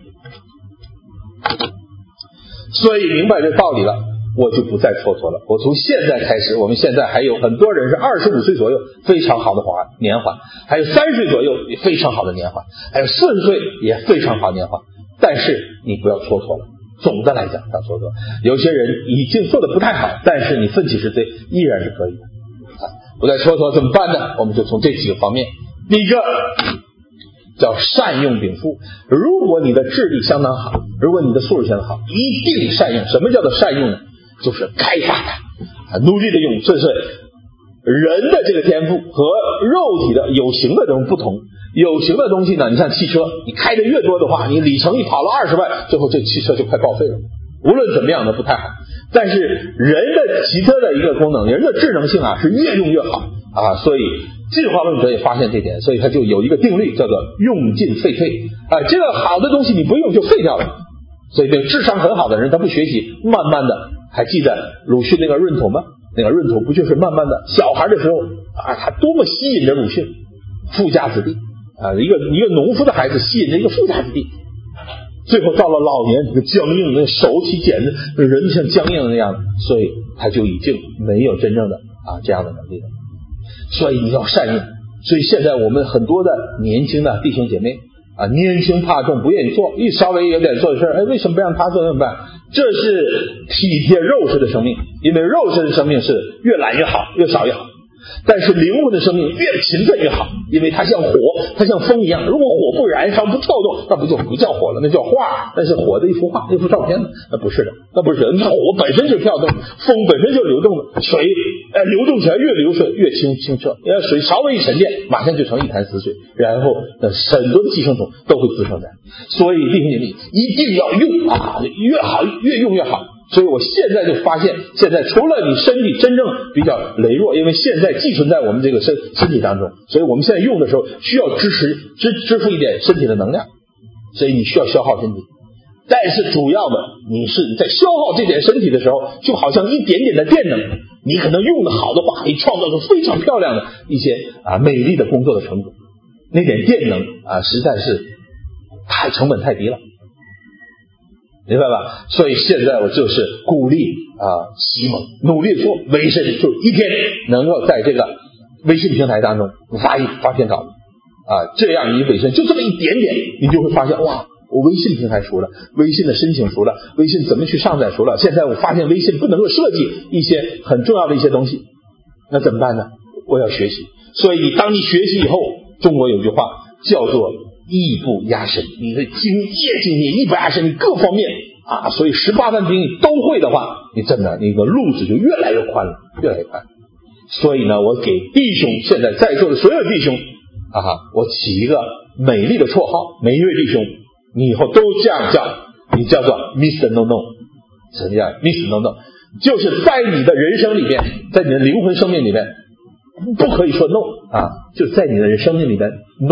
生。所以明白这道理了，我就不再蹉跎了。我从现在开始，我们现在还有很多人是25岁左右非常好的年华，还有30岁左右也非常好的年华，还有40岁也非常好的年华。但是你不要蹉跎了，总的来讲要蹉跎。有些人已经做得不太好，但是你奋起直追依然是可以的。不再蹉跎怎么办呢？我们就从这几个方面。第一个叫善用禀赋。如果你的智力相当好，如果你的素质相当好，一定善用。什么叫做善用呢？就是开发它，努力的用。这是人的这个天赋和肉体的有形的这种不同。有形的东西呢，你像汽车，你开的越多的话，你里程一跑了20万，最后这汽车就快报废了。无论怎么样都不太好。但是人的奇特的一个功能，人的智能性啊是越用越好啊，所以进化论者也发现这点，所以他就有一个定律叫做用进废退啊，这个好的东西你不用就废掉了。所以这个智商很好的人他不学习，慢慢的，还记得鲁迅那个闰土吗？那个闰土不就是慢慢的小孩的时候啊，他多么吸引着鲁迅，富家子弟啊，一个农夫的孩子吸引着一个富家子弟，最后到了老年，这个僵硬，那手体简直人像僵硬的那样，所以他就已经没有真正的这样的能力了。所以你要善用。所以现在我们很多的年轻的弟兄姐妹年轻怕重，不愿意做，一稍微有点做的事为什么不让他做怎么办？这是体贴肉身的生命，因为肉身的生命是越懒越好，越少越好。但是灵魂的生命越勤奋越好，因为它像火，它像风一样。如果火不燃烧不跳动，那不就不叫火了，那叫画，那是火的一幅画，一幅照片的。那不是的，那不是的。你看火本身就跳动，风本身就流动的，水流动起来越流水越清澈，水稍微一沉淀，马上就成一潭死水，然后很多的寄生虫都会滋生在。所以弟兄姐妹一定要用越好，越用越好。所以我现在就发现，现在除了你身体真正比较羸弱，因为现在寄存在我们这个身体当中，所以我们现在用的时候需要支付一点身体的能量，所以你需要消耗身体。但是主要的，你是在消耗这点身体的时候，就好像一点点的电能，你可能用的好的话，可以创造出非常漂亮的一些美丽的工作的成果。那点电能实在是成本太低了。明白吧？所以现在我就是鼓励启蒙，努力做微信，就一天能够在这个微信平台当中发篇稿这样你微信就这么一点点，你就会发现哇，我微信平台熟了，微信的申请熟了，微信怎么去上载熟了。现在我发现微信不能够设计一些很重要的一些东西，那怎么办呢？我要学习。所以当你学习以后，中国有句话叫做艺不压身，你的越精进，艺不压身，你各方面所以18般兵你都会的话，你真的你的路子就越来越宽了，越来越宽。所以呢，我给弟兄现在在座的所有弟兄我起一个美丽的绰号，每一位弟兄你以后都这样叫，你叫做 Mr. No No。 什么叫 Mr. No No？ 就是在你的人生里面，在你的灵魂生命里面不可以说 no 就在你的人生命里面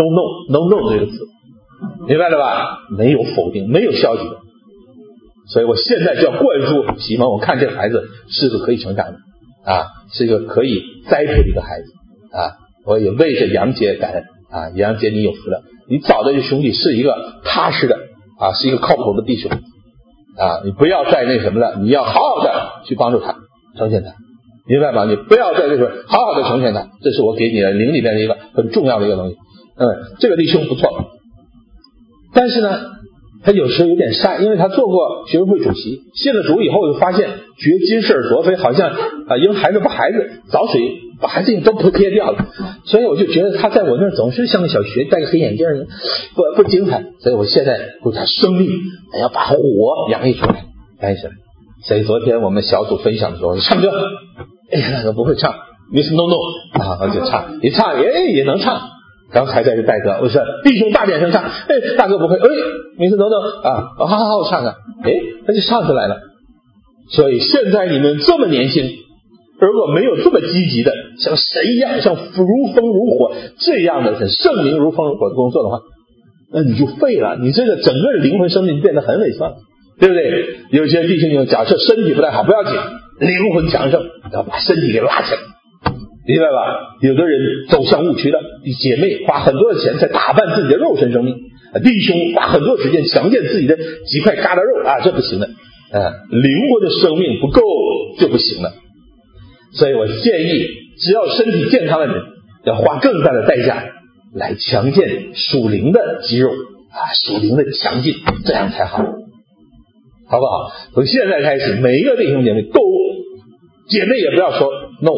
no 这个词，明白了吧？没有否定，没有消极的。所以我现在就要灌输启蒙，我看这个孩子是个可以成长的是一个可以栽培的一个孩子我也为着杨姐感恩杨姐你有福了，你找的这兄弟是一个踏实的是一个靠谱的弟兄你不要再那什么了，你要好好的去帮助他，成全他明白吗？你不要在这个好好的成全他，这是我给你的灵里面的一个很重要的一个东西。这个弟兄不错，但是呢他有时候有点善，因为他做过学生会主席，信了主以后就发现觉今是而夺非，好像因为孩子早水把孩子都不撇掉了，所以我就觉得他在我那儿总是像个小学戴个黑眼镜不精彩，所以我现在为他生命要把火洋溢出来，洋溢出来。所以昨天我们小组分享的时候唱歌，那个不会唱 Miss No No 我就唱，一唱也能唱。刚才在这带歌，我说弟兄大点声唱，大哥不会Miss No No 好我唱啊，他就唱出来了。所以现在你们这么年轻，如果没有这么积极的像神一样，像如风如火这样的很圣灵如风如火的工作的话，那你就废了，你这个整个灵魂生命变得很萎缩，对不对？有些弟兄假设身体不太好不要紧，灵魂强盛要把身体给拉起来，明白吧？有的人走向误区了，姐妹花很多的钱在打扮自己的肉身生命，弟兄花很多时间强健自己的几块疙瘩肉这不行的，灵魂的生命不够就不行了。所以我建议只要身体健康的人要花更大的代价来强健属灵的肌肉属灵的强劲，这样才好，好不好？从现在开始每一个弟兄姐妹都，姐妹也不要说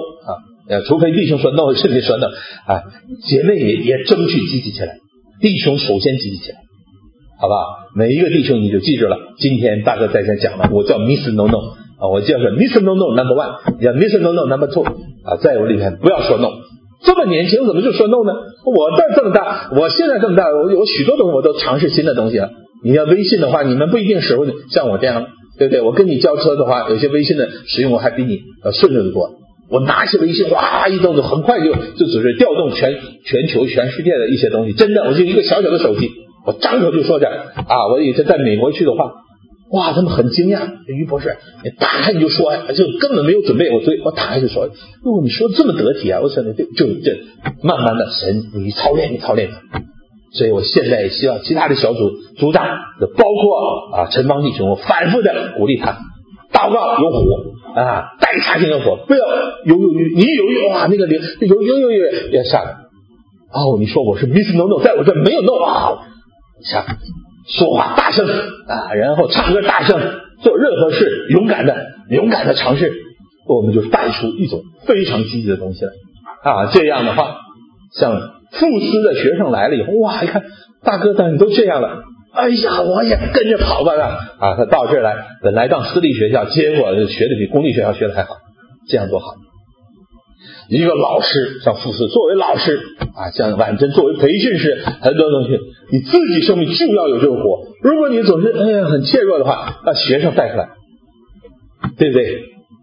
no 除非弟兄说 no 甚至说 no 姐妹也争取积极起来，弟兄首先积极起来，好不好？每一个弟兄你就记住了，今天大哥在这讲了，我叫 Miss No No我叫是 Miss No No number one， 叫 Miss No No number two 在我里面不要说 no。这么年轻怎么就说 no 呢？我在这么大，我现在这么大，我许多东西我都尝试新的东西了。你要微信的话，你们不一定使用像我这样，对不对？我跟你交车的话，有些微信的使用我还比你顺利的多。我拿起微信一动很快就只是调动全球全世界的一些东西，真的我就一个小小的手机，我张口就说着我以前在美国去的话，他们很惊讶，于博士你打开你就说就根本没有准备，我打开就说你说这么得体我说就慢慢的神你操练他。所以我现在也希望其他的小组组长包括陈芳弟兄，我反复的鼓励他祷告有火带查经有火，不要犹豫，你犹豫那个灵犹要下来你说我是 Miss No No， 在我这没有 no 下来说话大声然后唱歌大声，做任何事勇敢的尝试，我们就带出一种非常积极的东西来这样的话，像复师的学生来了以后一看大哥你都这样了，我也跟着跑吧他到这儿来本来到私立学校，结果学的比公立学校学的还好，这样多好。一个老师像复师作为老师像婉珍作为培训师，很多东西你自己生命就要有这个火，如果你总是很怯弱的话，把学生带出来，对不对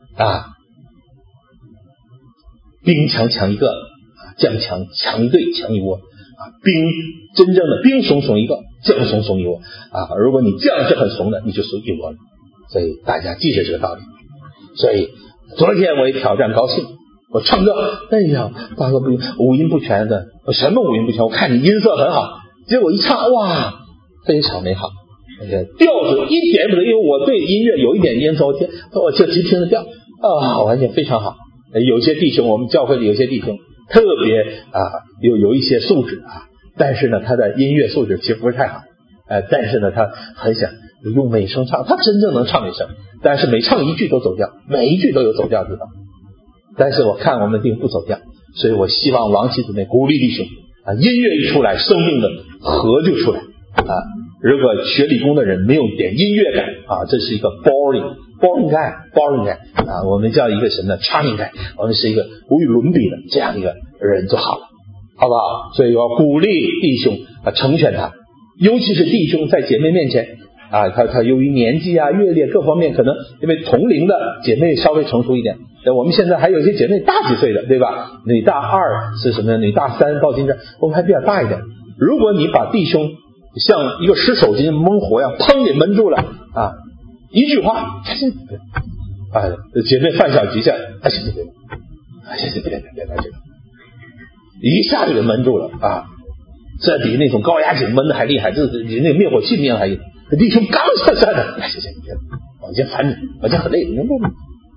兵强一个将强一队强一窝真正的兵怂一个将怂一窝如果你将是很怂的，你就属一窝了。所以大家记着这个道理。所以昨天我也挑战高兴，我唱歌大哥五音不全的，什么五音不全？我看你音色很好，结果一唱非常美好，调子一点不得，因为我对音乐有一点音色，我就只听着调完全非常好。有些弟兄，我们教会里有些弟兄特别有一些素质但是呢他的音乐素质其实不是太好但是呢他很想用美声唱，他真正能唱美声，但是每唱一句都走调，每一句都有走调知道。但是我看我们弟兄不走调，所以我希望王妻姊妹鼓励弟兄音乐一出来，生命的和就出来如果学理工的人没有点音乐感这是一个 boring guy 我们叫一个什么呢 charming guy， 我们是一个无与伦比的这样一个人就好了，好不好？所以要鼓励弟兄成全他，尤其是弟兄在姐妹面前他由于年纪阅历各方面，可能因为同龄的姐妹稍微成熟一点，我们现在还有一些姐妹大几岁的，对吧？女大2是什么呢？女大3到今天我们还比较大一点。如果你把弟兄像一个石手巾闷火一样砰给闷住了一句话姐妹犯小急下行别一下就给闷住了这比那种高压井闷的还厉害，这比那灭火器灭还厉害。弟兄刚下山的行别往前翻着，往前很累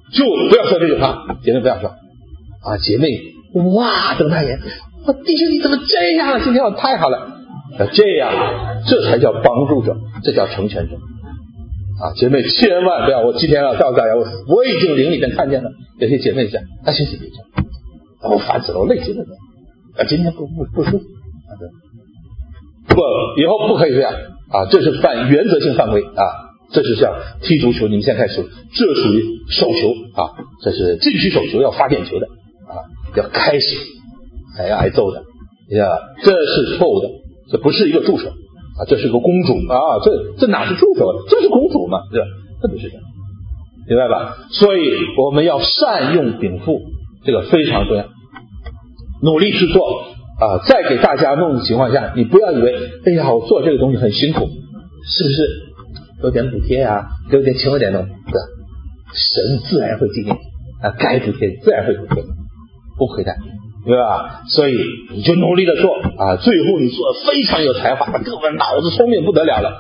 就不要说这句话，姐妹不要说啊，姐妹哇瞪大眼，我弟兄你怎么这样了？今天我太好了，要这样，这才叫帮助者，这叫成全者啊！姐妹千万不要，我今天要告诉大家，我已经灵里面看见了，有些姐妹讲，啊，兄弟别这样，我烦死了，我累极了，啊，今天不舒服，不，以后不可以这样啊，这是原则性犯规啊，这是像踢足球，你们现在开始，这属于手球啊，这是禁区手球，要罚点球的啊，要开始还要挨揍的，这是错误的，这不是一个助手啊，这是个公主啊，这哪是助手，这是公主嘛，对吧？这不是这样，明白吧？所以我们要善用禀赋，这个非常重要，努力去做啊，在给大家弄的情况下，你不要以为哎呀我做这个东西很辛苦，是不是有点补贴啊，有点轻了点的，神自然会给你啊，该补贴自然会补贴，不亏待，对吧？所以你就努力的做啊，最后你做得非常有才华，根本脑子聪明不得了了。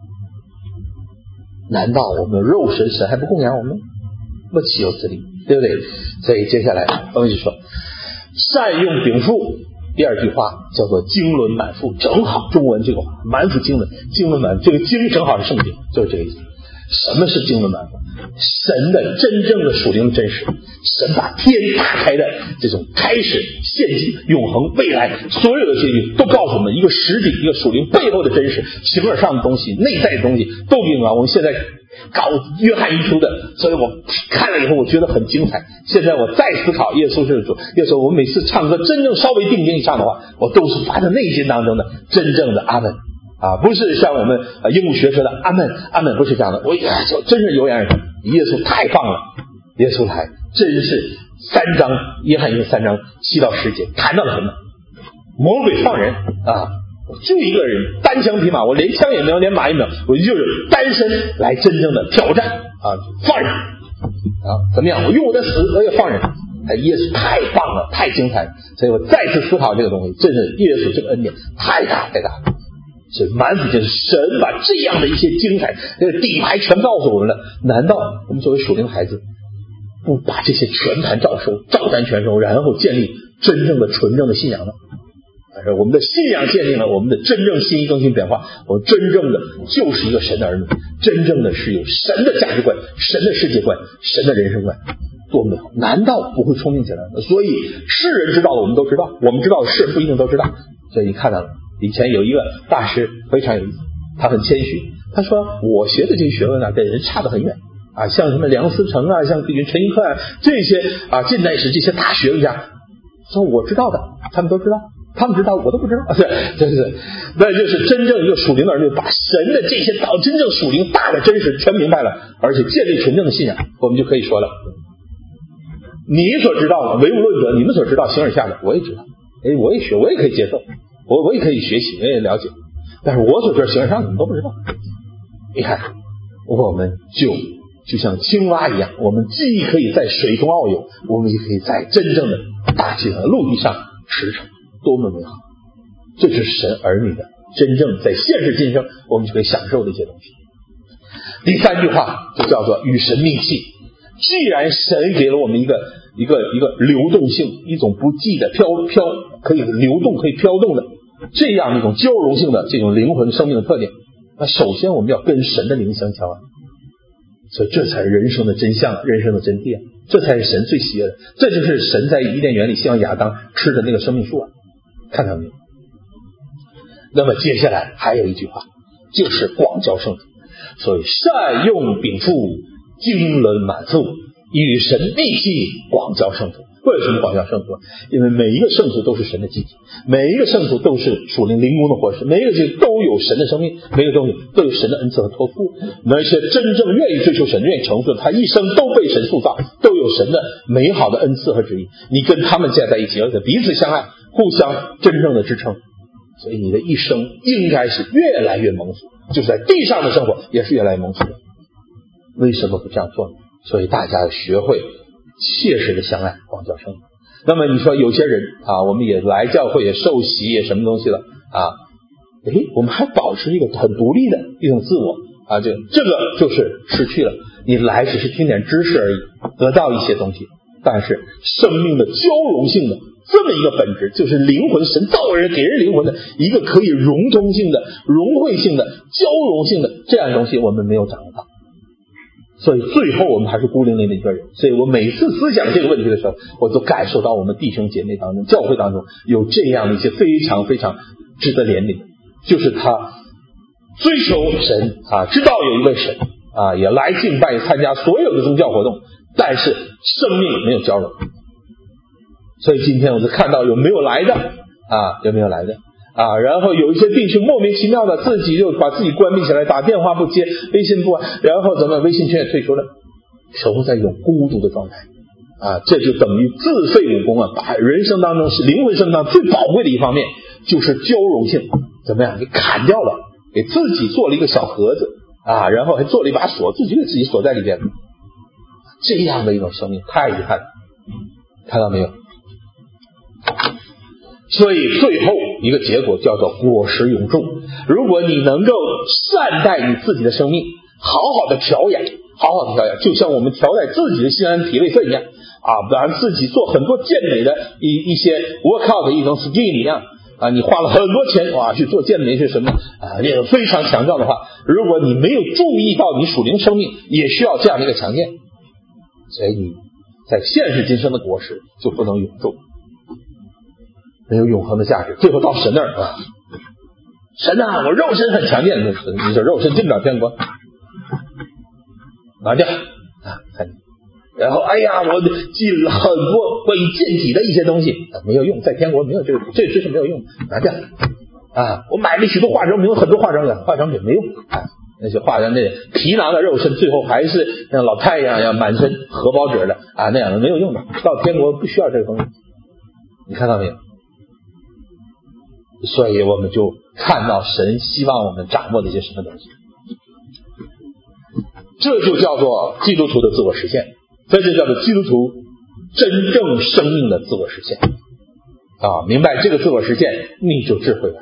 难道我们肉神还不供养我们？不岂有此理，对不对？所以接下来我们就说善用禀赋，第二句话叫做经纶满腹，正好中文这个话满腹经纶，经纶满腹，这个经正好是圣经，就是这个意思。什么是经纶满腹？神的真正的属灵真实，神把天打开的这种开始、现今、永恒、未来所有的结局都告诉我们一个实体，一个属灵背后的真实，形而上的东西、内在的东西都给我们现在搞约翰一书的，所以我看了以后我觉得很精彩。现在我再思考耶稣是主，耶稣我每次唱歌真正稍微定睛一唱的话，我都是发自内心当中的真正的阿门啊，不是像我们鹦鹉学说的阿门阿门，不是这样的。我就真是有眼而耶稣太棒了，耶稣来真是3章约翰一书3章7到10节谈到了什么？魔鬼放人啊，就一个人单枪匹马，我连枪也没有，连马也没有，我就是单身来真正的挑战啊，放人啊，怎么样？我用我的死我也放人。耶稣太棒了，太精彩了，所以我再次思考这个东西，真是耶稣这个恩典太大太大了。所以满腹就是神把这样的一些精彩底牌全告诉我们了，难道我们作为属灵孩子不把这些全盘照收，照单全收，然后建立真正的纯正的信仰呢？我们的信仰建立了我们的真正心意更新变化，我们真正的就是一个神的儿女，真正的是有神的价值观、神的世界观、神的人生观，多美好！难道不会聪明起来吗？所以世人知道的我们都知道，我们知道的世人不一定都知道。所以你看到了，以前有一个大师非常有意思，他很谦虚，他说我学的这些学问跟人差得很远啊，像什么梁思成啊，像陈寅恪啊，这些啊近代史这些大学问家，说我知道的他们都知道，他们知道我都不知道，那就是真正一个属灵的儿女，把神的这些真正属灵大的真实全明白了，而且建立纯正的信仰，我们就可以说了，你所知道的唯物论者，你们所知道形而下的我也知道，我也学，我也可以接受，我也可以学习，我也了解，但是我所知道形而上你们都不知道。你看我们就像青蛙一样，我们既可以在水中遨游，我们也可以在真正的大气上陆地上驰骋，多么美好！这就是神儿女的真正在现实今生我们就可以享受的一些东西。第三句话就叫做与神密契。既然神给了我们一个流动性，一种不羁的可以流动可以飘动的这样一种交融性的这种灵魂生命的特点，那首先我们要跟神的灵相交啊，所以这才是人生的真相，人生的真谛啊，这才是神最喜悦的，这就是神在伊甸园里希望亚当吃的那个生命树啊，看到没有？那么接下来还有一句话，就是广交圣徒，所以善用禀赋，经纶满腹，与神密契，广交圣徒。为什么广交圣徒？因为每一个圣徒都是神的祭体，每一个圣徒都是属灵灵宫的活石，每一个都有神的生命，每一个东西都有神的恩赐和托付。那些真正愿意追求神、愿意成就，他一生都被神塑造，都有神的美好的恩赐和旨意。你跟他们建在一起，而且彼此相爱，互相真正的支撑，所以你的一生应该是越来越蒙福，就是在地上的生活也是越来越蒙福的。为什么不这样做呢？所以大家要学会切实的相爱，广交圣徒。那么你说有些人啊，我们也来教会也受洗也什么东西了啊，我们还保持一个很独立的一种自我啊，这个就是失去了。 你来只是听点知识而已，得到一些东西，但是生命的交融性的这么一个本质，就是灵魂，神造人给人灵魂的一个可以融通性的、融汇性的、交融性的这样的东西，我们没有掌握到。所以最后我们还是孤零零的一个人。所以我每次思想这个问题的时候，我都感受到我们弟兄姐妹当中、教会当中有这样的一些非常非常值得怜悯的，就是他追求神知道有一位神也来敬拜参加所有的宗教活动，但是生命没有交融。所以今天我就看到有没有来的有没有来的然后有一些弟兄莫名其妙的自己就把自己关闭起来，打电话不接，微信不玩，然后怎么微信圈也退出了，生活在一种孤独的状态这就等于自废武功把人生当中是灵魂生当中最宝贵的一方面就是交融性怎么样给砍掉了，给自己做了一个小盒子然后还做了一把锁，自己给自己锁在里边，这样的一种生命太遗憾了，看到没有？所以最后一个结果叫做果实永种。如果你能够善待你自己的生命，好好的调养，就像我们调养自己的心安脾胃肾一样让自己做很多健美的一些 workout 的一种 skill 一样你花了很多钱去做健美是什么那种非常强壮的话，如果你没有注意到你属灵生命也需要这样的一个强健，所以你在现实今生的果实就不能永种，没有永恒的价值。最后到神那儿神我肉身很强健，你说肉身进不了天国，拿掉然后我记了很多关于健体的一些东西没有用，在天国没有这知识没有用，拿掉我买了许多化妆品，有很多化妆品没用那些化妆那皮囊的肉身最后还是像老太阳一样满身荷包褶的那样的没有用的，到天国不需要这个东西，你看到没有？所以我们就看到神希望我们掌握的一些什么东西，这就叫做基督徒的自我实现，这就叫做基督徒真正生命的自我实现明白这个自我实现你就智慧了。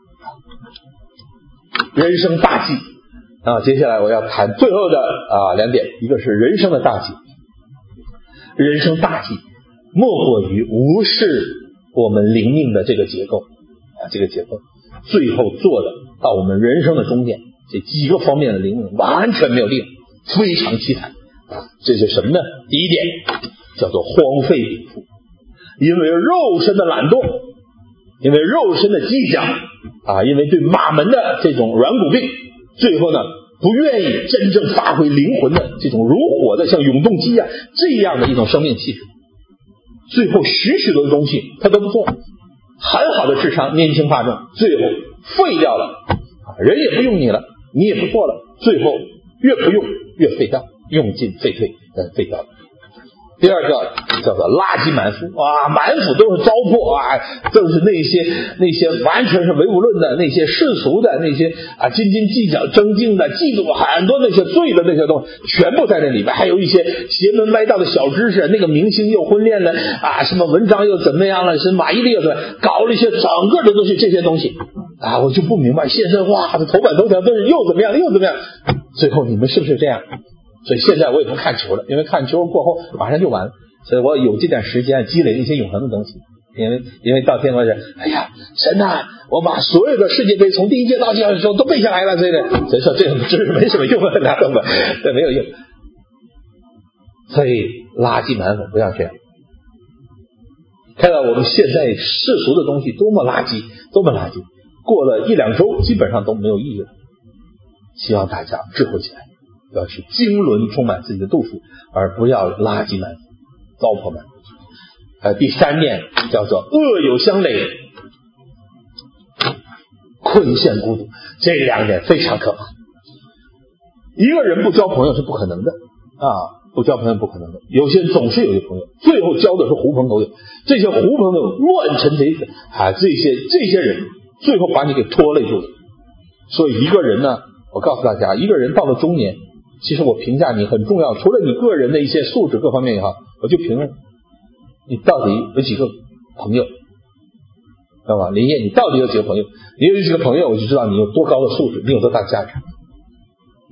人生大计接下来我要谈最后的两点，一个是人生的大计，人生大计莫过于无视我们灵命的这个结构最后做的到我们人生的终点，这几个方面的灵命完全没有利用，非常凄惨这是什么呢？第一点叫做荒废禀赋，因为肉身的懒惰，因为肉身的计较因为对马门的这种软骨病，最后呢不愿意真正发挥灵魂的这种如火的像永动机这样的一种生命气质，最后许多的东西他都不做，很好的智商年轻化重，最后废掉了人也不用你了，你也不做了，最后越不用越废掉，用尽废退废掉了。第二个叫做垃圾满腹满腹都是糟粕都是那些完全是唯物论的那些世俗的那些斤斤计较争竞的嫉妒很多那些罪的那些东西全部在那里面，还有一些邪门歪道的小知识，那个明星又婚恋了什么文章又怎么样了，什么马伊琍又怎么样，搞了一些整个的东西，这些东西我就不明白，现身这头版头条都是又怎么样，最后你们是不是这样？所以现在我也不看球了，因为看球过后马上就完了，所以我有这段时间积累一些永恒的东西，因为到天国神我把所有的世界杯从第一届到第二届都背下来了，所以说这是没什么用的，这没有用。所以垃圾满腹不要这样，看到我们现在世俗的东西多么垃圾，过了一两周基本上都没有意义了。希望大家智慧起来，要去经纶充满自己的肚腹，而不要垃圾满腹糟粕满腹。第三点叫做恶友相累，困陷孤独，这两点非常可怕。一个人不交朋友是不可能的不交朋友不可能的。有些人总是有些朋友，最后交的是狐朋狗友，这些狐朋友乱臣贼子这些人最后把你给拖累住了。所以一个人呢，我告诉大家，一个人到了中年，其实我评价你很重要，除了你个人的一些素质各方面也好，我就评论你到底有几个朋友，知道吧？林业，你到底有几个朋友？你有几个朋友，我就知道你有多高的素质，你有多大价值。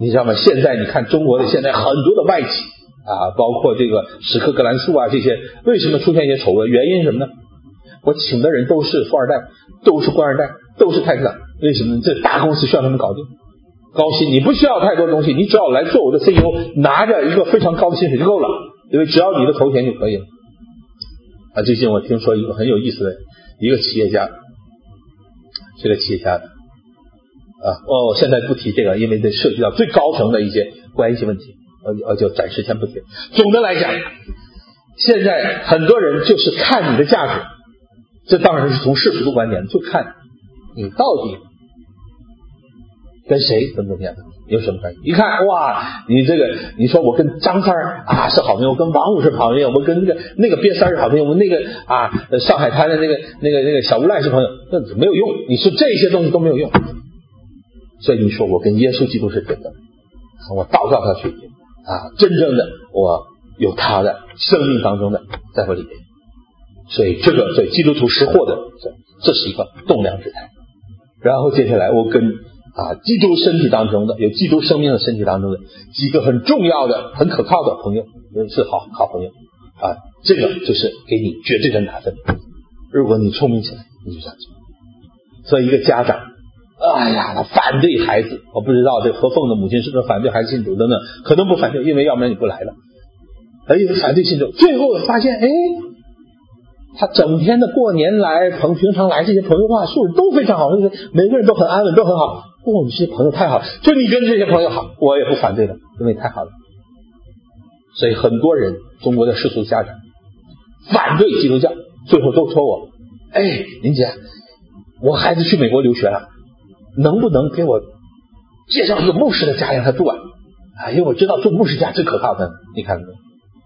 你知道吗？现在你看中国的现在很多的外企啊，包括这个史克格兰素啊这些，为什么出现一些丑闻？原因是什么呢？我请的人都是富二代，都是官二代，都是太子党。为什么呢？这大公司需要他们搞定，高薪，你不需要太多东西，你只要来做我的 CEO， 拿着一个非常高的薪水就够了，因为只要你的头衔就可以了。啊，最近我听说一个很有意思的一个企业家，这个企业家现在不提这个，因为这涉及到最高层的一些关系问题，就暂时先不提。总的来讲，现在很多人就是看你的价值，这当然是从世俗的观点，就看你到底跟谁怎么样有什么关系。一看哇，你这个你说我跟张三啊是好朋友，我跟王五是好朋友，我跟那个瘪三是好朋友，我那个上海滩的那个小无赖是朋友，那没有用。你说这些东西都没有用。所以你说我跟耶稣基督是真的，我祷告他去真正的我有他的生命当中的在我里面。所以这个对基督徒识货的，这是一个栋梁之材。然后接下来我跟基督身体当中的有基督生命的身体当中的几个很重要的很可靠的朋友，是好朋友这个就是给你绝对的拿分。如果你聪明起来你就这样做。所以一个家长他反对孩子，我不知道这何凤的母亲是不是反对孩子信主等等，可能不反对，因为要不然你不来了。反对信主，最后发现他整天的过年来平常来这些朋友素质都非常好，每个人都很安稳，都很好。你这些朋友太好了，就你跟这些朋友好，我也不反对了，因为太好了。所以很多人中国的世俗家长反对基督教，最后都说我林姐，我孩子去美国留学了，能不能给我介绍一个牧师的家让他住因为我知道做牧师家最可靠的，你看没有？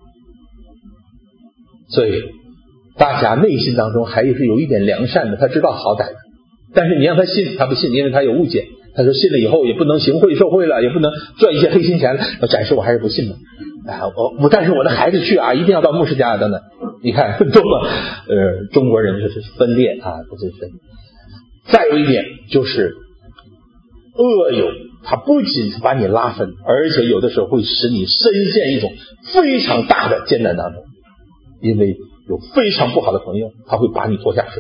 所以大家内心当中还是有一点良善的，他知道好歹的，但是你让他信他不信，因为他有误解。他说信了以后也不能行贿受贿了，也不能赚一些黑心钱了，暂时我还是不信的。但是我的孩子去一定要到牧师家等等。你看多么中国人就是分裂不是分裂。再有一点就是恶友，他不仅是把你拉分，而且有的时候会使你深陷一种非常大的艰难当中，因为有非常不好的朋友，他会把你拖下水。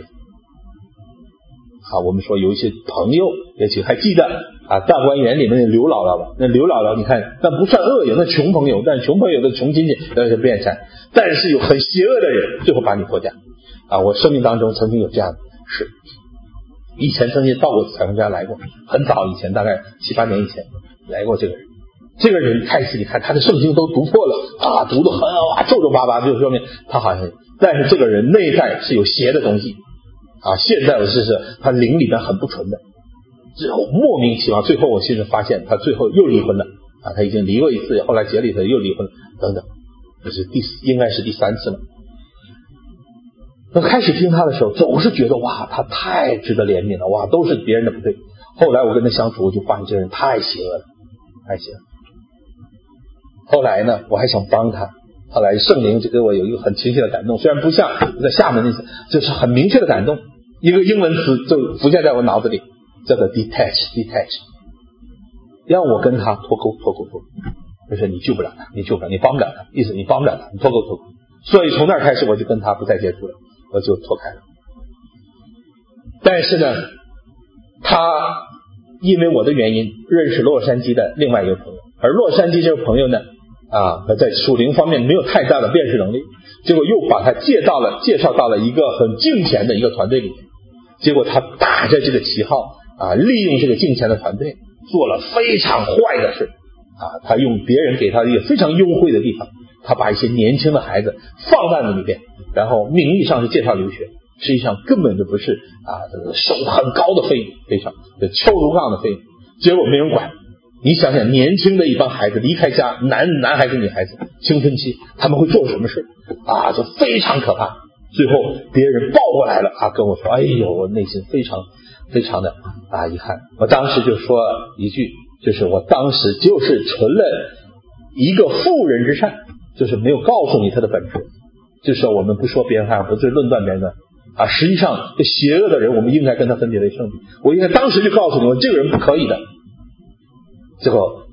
我们说有一些朋友，也许还记得大观园里面的刘姥姥吧？那刘姥姥你看，那不算恶友，那穷朋友，但是穷朋友的穷亲戚是变善，但是有很邪恶的人最后把你拖下。我生命当中曾经有这样的事，以前曾经到过彩虹家来过，很早以前，大概7、8年以前来过这个人。这个人开始你看他的圣经都读破了读得很皱皱巴巴，就说明他好像，但是这个人内在是有邪的东西现在我试试他灵里面很不纯的，之后莫名其妙，最后我现在发现他最后又离婚了他已经离过一次，后来结了一次又离婚等等，这是应该是第3次了。我开始听他的时候总是觉得他太值得怜悯了，都是别人的不对。后来我跟他相处，我就发现这人太邪恶了，太邪恶了。后来呢我还想帮他，后来圣灵就给我有一个很清晰的感动，虽然不像在厦门那次，就是很明确的感动，一个英文词就浮现在我脑子里，叫做 detach， 让我跟他脱钩，就是你救不了他，你帮不了他，意思你帮不了他，你脱钩。所以从那儿开始我就跟他不再接触了，我就脱开了。但是呢他因为我的原因认识洛杉矶的另外一个朋友，而洛杉矶这个朋友呢在属灵方面没有太大的辨识能力，结果又把他介绍到了一个很敬虔的一个团队里面。结果他打着这个旗号利用这个敬虔的团队做了非常坏的事他用别人给他一个非常优惠的地方，他把一些年轻的孩子放在那里边，然后名义上是介绍留学，实际上根本就不是收很高的费用，非常敲如杠的费用，结果没人管。你想想年轻的一帮孩子离开家，男孩子女孩子青春期，他们会做什么事就非常可怕。最后别人抱过来了跟我说我内心非常非常的遗憾。我当时就说一句，就是我当时就是存了一个妇人之善，就是没有告诉你他的本质，就是说我们不说别人不是论断别人的实际上这邪恶的人我们应该跟他分别为圣。我应该当时就告诉你，我这个人不可以的。结果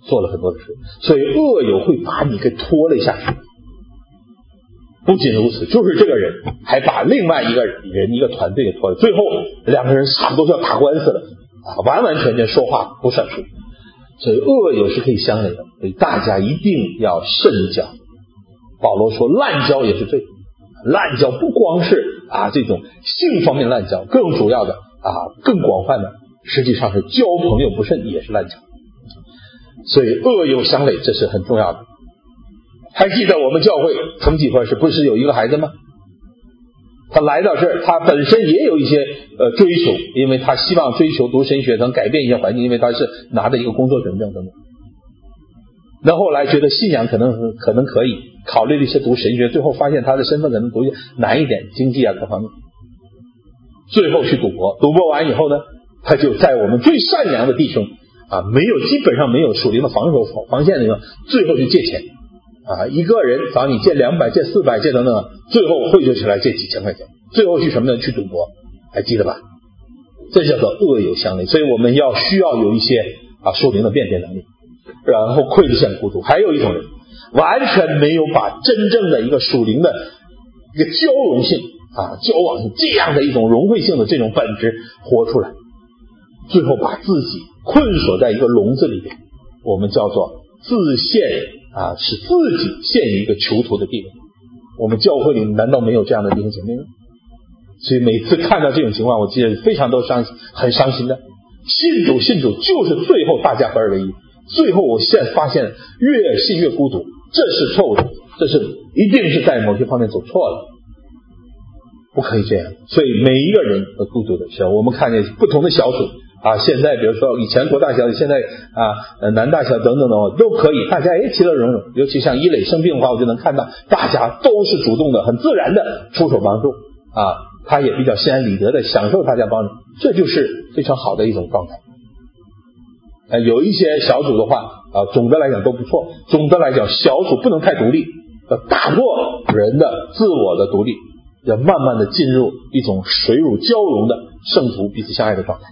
做了很多的事，所以恶友会把你给拖了下去。不仅如此，就是这个人还把另外一个人一个团队给拖了，最后两个人差不多就要打官司了完完全全说话不算数。所以恶友是可以相累的，所以大家一定要慎交。保罗说滥交也是罪，滥交不光是这种性方面滥交，更主要的更广泛的实际上是交朋友不慎也是滥交。所以恶友相累这是很重要的。还记得我们教会曾几何时不是有一个孩子吗？他来到这儿，他本身也有一些追求，因为他希望追求读神学能改变一些环境，因为他是拿着一个工作准证等等。那后来觉得信仰可能可以考虑了一些读神学，最后发现他的身份可能读难一点，经济各方面，最后去赌博。赌博完以后呢，他就在我们最善良的弟兄基本上没有属灵的防线的地方，最后去借钱一个人找你借200借400借等等，最后汇聚起来借几千块钱，最后去什么呢？去赌博，还记得吧？这叫做恶友相累。所以我们需要有一些属灵的辨别能力，然后愧欠孤独。还有一种人完全没有把真正的一个属灵的一个交融性交往性这样的一种融汇性的这种本质活出来，最后把自己困锁在一个笼子里面，我们叫做自陷使自己陷于一个囚徒的地位。我们教会里难道没有这样的弟兄姐妹吗？所以每次看到这种情况，我记得非常很伤心的。信主就是最后大家合而为一，最后我现在发现越信越孤独，这是错误的，这是一定是在某些方面走错了，不可以这样。所以每一个人都孤独的时候，我们看见不同的小组现在比如说以前国大小组，现在南大小等等的都可以，大家其乐融融。尤其像一磊生病的话，我就能看到大家都是主动的，很自然的出手帮助他也比较心安理得的享受大家帮助，这就是非常好的一种状态。有一些小组的话总的来讲都不错。总的来讲，小组不能太独立，要大过人的自我的独立，要慢慢的进入一种水乳交融的圣徒彼此相爱的状态。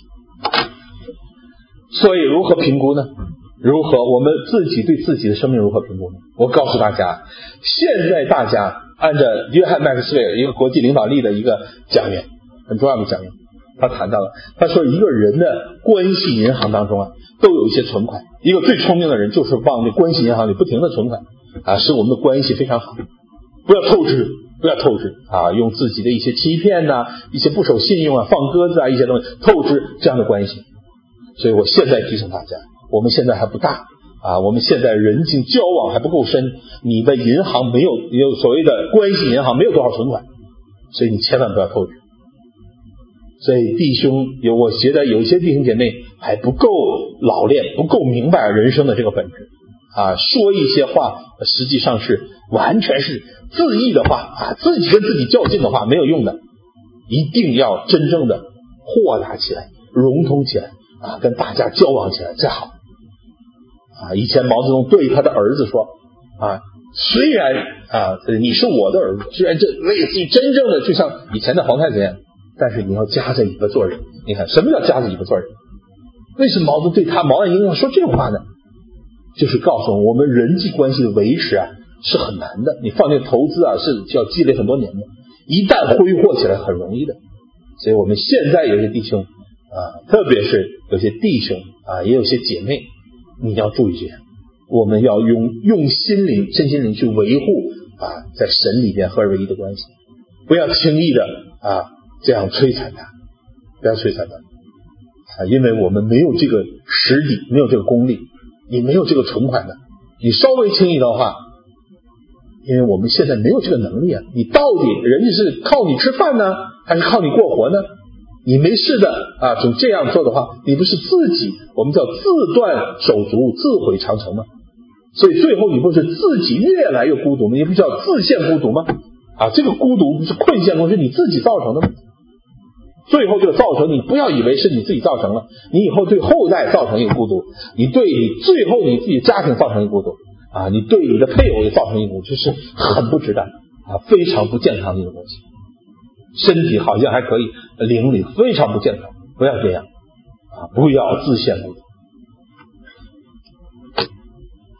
所以如何评估呢？我们自己对自己的生命如何评估呢？我告诉大家，现在大家按照约翰麦克斯韦尔一个国际领导力的一个讲员，很重要的讲员，他谈到了，他说一个人的关系银行当中都有一些存款，一个最聪明的人就是往这关系银行里不停的存款使我们的关系非常好。不要透支用自己的一些欺骗一些不守信用放鸽子一些东西透支这样的关系。所以我现在提醒大家，我们现在还不大我们现在人际交往还不够深，你的银行没有所谓的关系银行没有多少存款，所以你千万不要透支。所以弟兄我觉得有一些弟兄姐妹还不够老练，不够明白人生的这个本质说一些话实际上是完全是自意的话自己跟自己较劲的话没有用的，一定要真正的豁达起来，融通起来跟大家交往起来才好以前毛泽东对他的儿子说虽然你是我的儿子，虽然这类似于真正的就像以前的皇太子一样，但是你要夹着尾巴做人。你看什么叫夹着尾巴做人？为什么毛泽东对他毛岸英要说这种话呢？就是告诉我们人际关系的维持是很难的，你放进投资是要积累很多年的，一旦挥霍起来很容易的。所以我们现在有些弟兄特别是有些弟兄也有些姐妹，你要注意这样，我们要用身心灵去维护在神里边合而为一的关系，不要轻易的这样摧残他，不要摧残他因为我们没有这个实力，没有这个功力，你没有这个存款的，你稍微轻易的话，因为我们现在没有这个能力你到底人家是靠你吃饭呢还是靠你过活呢？你没事的总这样做的话，你不是自己我们叫自断手足自毁长城吗？所以最后你不是自己越来越孤独吗？你不叫自陷孤独吗？这个孤独不是困陷孤独，是你自己造成的吗？最后这个造成，你不要以为是你自己造成了，你以后对后代造成一个孤独，你对你最后你自己家庭造成一个孤独你对你的配偶也造成一个孤独，就是很不值当非常不健康的一种东西。身体好像还可以，灵里非常不健康，不要这样不要自陷孤独。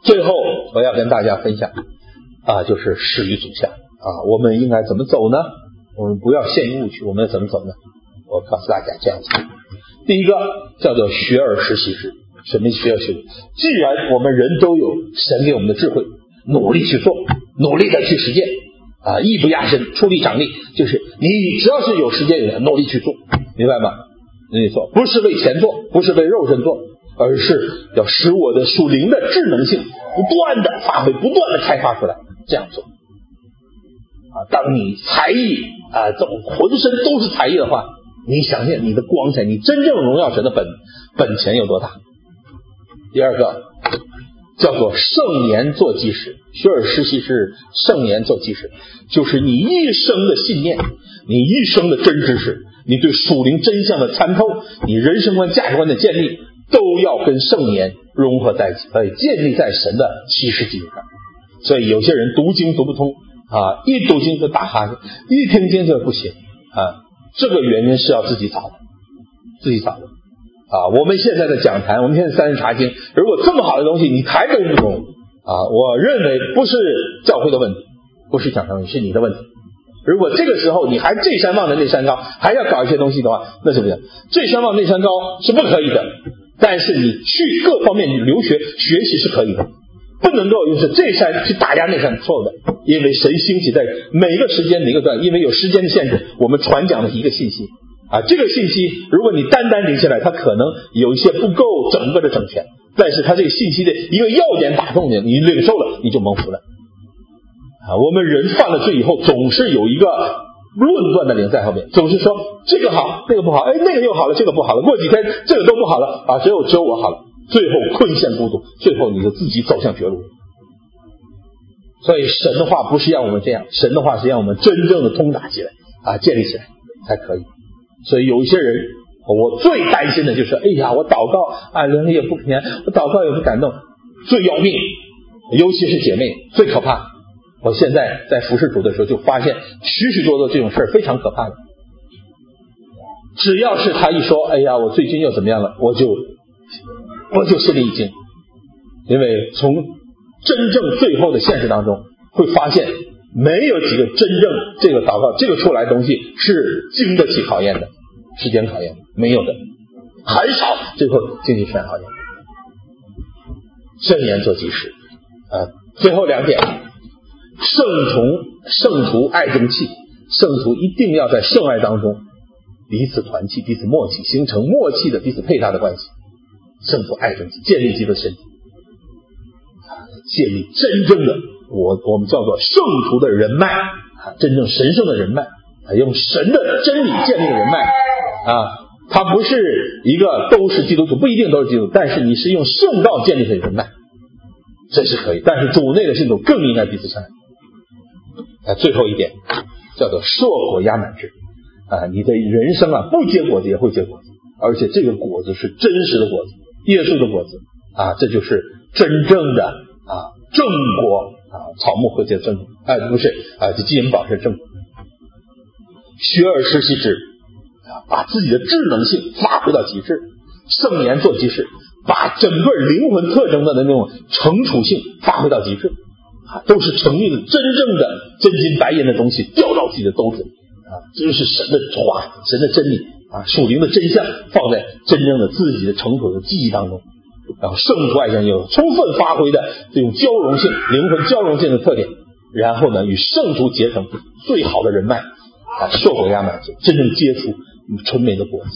最后我要跟大家分享就是始于足下我们应该怎么走呢？我们不要陷于误区，我们要怎么走呢？我告诉大家这样子。第一个叫做学而时习之。什么学而时习之？既然我们人都有神给我们的智慧，努力去做，努力的去实践艺不压身，出力长力，就是你只要是有时间有人努力去做，明白吗？努力做，不是为钱做，不是为肉身做，而是要使我的属灵的智能性不断的发挥，不断的开发出来，这样做当你才艺这种浑身都是才艺的话，你想想你的光彩，你真正荣耀神的本钱有多大？第二个叫做圣言做基石。学而时习之，圣言做基石，就是你一生的信念，你一生的真知识，你对属灵真相的参透，你人生观价值观的建立，都要跟圣言融合在一起，建立在神的启示基础上。所以有些人读经读不通一读经就打哈欠，一听经就不行这个原因是要自己找的我们现在的讲坛，我们现在三人查经，如果这么好的东西你还都不懂我认为不是教会的问题，不是讲坛问题，是你的问题。如果这个时候你还这山望着那山高，还要搞一些东西的话，那是不行。这山望那山高是不可以的，但是你去各方面留学学习是可以的，不能够就是这山去打压那山，错的。因为神兴起在每一个时间每一个段，因为有时间的限制，我们传讲的是一个信息这个信息如果你单单领下来，它可能有一些不够整个的整全，但是它这个信息的一个要点打中你领受了，你就蒙福了我们人犯了罪以后，总是有一个论断的灵在后面，总是说这个好那个不好，那个又好了这个不好了，过几天这个都不好了只有我好了，最后困陷孤独，最后你就自己走向绝路。所以神的话不是让我们这样，神的话是让我们真正的通达起来建立起来才可以。所以有一些人，我最担心的就是我祷告灵也不平安，我祷告也不感动，最要命，尤其是姐妹最可怕。我现在在服侍主的时候就发现许许多多这种事非常可怕的。只要是他一说我最近又怎么样了，我就心里一惊，因为从真正最后的现实当中会发现没有几个真正这个祷告这个出来的东西是经得起考验的，时间考验没有的，很少最后经济权考验。圣言做基石最后两点，圣徒爱中契，圣徒一定要在圣爱当中彼此团契，彼此默契，形成默契的彼此配搭的关系。圣徒爱中契，建立基督身体建立真正的我们叫做圣徒的人脉真正神圣的人脉用神的真理建立的人脉它不是一个都是基督徒，不一定都是基督徒，但是你是用圣道建立的人脉，这是可以。但是主内的信徒更应该彼此相爱最后一点叫做硕果压满之你的人生不结果子也会结果子，而且这个果子是真实的果子，耶稣的果子这就是真正的正果草木会结正果不是这基因宝是正果。学而时习之把自己的智能性发挥到极致，圣言做基石，把整个灵魂特征的那种成处性发挥到极致都是成立的真正的真金白银的东西掉到自己的兜子这就是神的话，神的真理属灵的真相放在真正的自己的成熟的记忆当中，然后圣徒爱相有充分发挥的这种交融性灵魂交融性的特点，然后呢与圣徒结成最好的人脉硕果压满之，真正结出纯美的果子，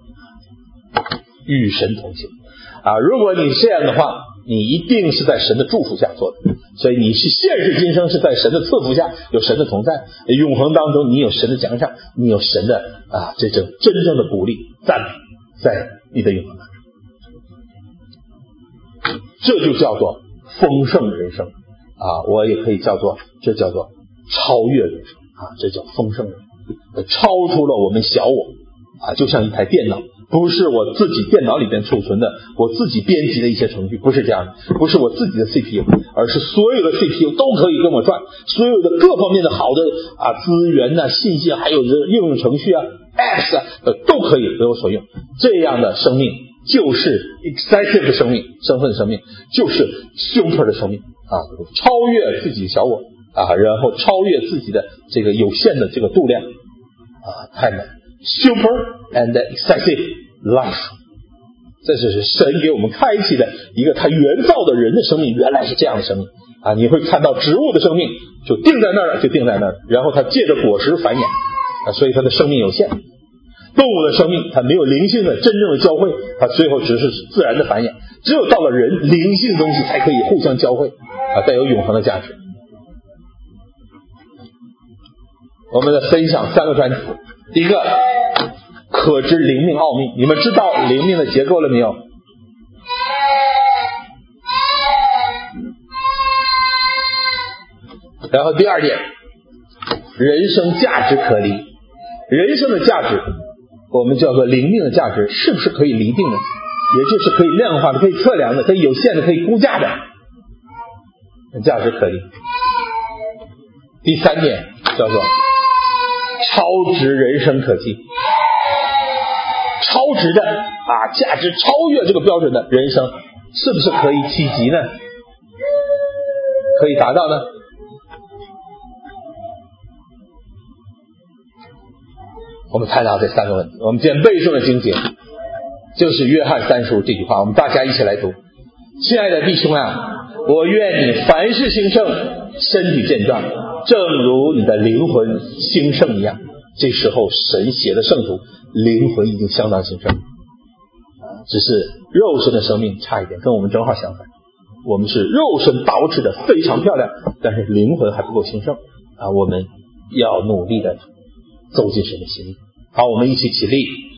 与神同行如果你这样的话，你一定是在神的祝福下做的，所以你是现世今生是在神的赐福下，有神的同在，永恒当中你有神的奖赏，你有神的这种真正的鼓励赞美在你的永恒当中，这就叫做丰盛人生我也可以叫做这叫做超越人生这叫丰盛人生，超出了我们小我就像一台电脑，不是我自己电脑里边储存的我自己编辑的一些程序，不是这样的，不是我自己的 CPU， 而是所有的 CPU 都可以跟我转，所有的各方面的好的资源信息还有应用程序apps 都可以为我所用，这样的生命就是 excessive 的生命，身份的生命，就是 super 的生命超越自己的小我然后超越自己的这个有限的这个度量太美 super and excessive life， 这是神给我们开启的一个他原造的人的生命，原来是这样的生命你会看到植物的生命就定在那儿了，就定在那儿，然后它借着果实繁衍所以它的生命有限。动物的生命它没有灵性的真正的交汇，它最后只是自然的繁衍，只有到了人，灵性的东西才可以互相交汇带有永恒的价值。我们的分享3个专题，第一个可知灵命奥秘，你们知道灵命的结构了没有？然后第二点，人生价值可离，人生的价值我们叫做灵命的价值，是不是可以厘定的，也就是可以量化的，可以测量的，可以有限的，可以估价的，价值可离。第3点叫做超值人生可及，超值的价值超越这个标准的人生是不是可以企及呢？可以达到呢？我们谈到这3个问题。我们今天背诵的经节就是约翰3书这句话，我们大家一起来读。亲爱的弟兄我愿你凡事兴盛，身体健壮，正如你的灵魂兴盛一样。这时候神写的圣徒灵魂已经相当兴盛只是肉身的生命差一点，跟我们正好相反。我们是肉身保持的非常漂亮，但是灵魂还不够兴盛我们要努力的走进神的心意。好，我们一起起立。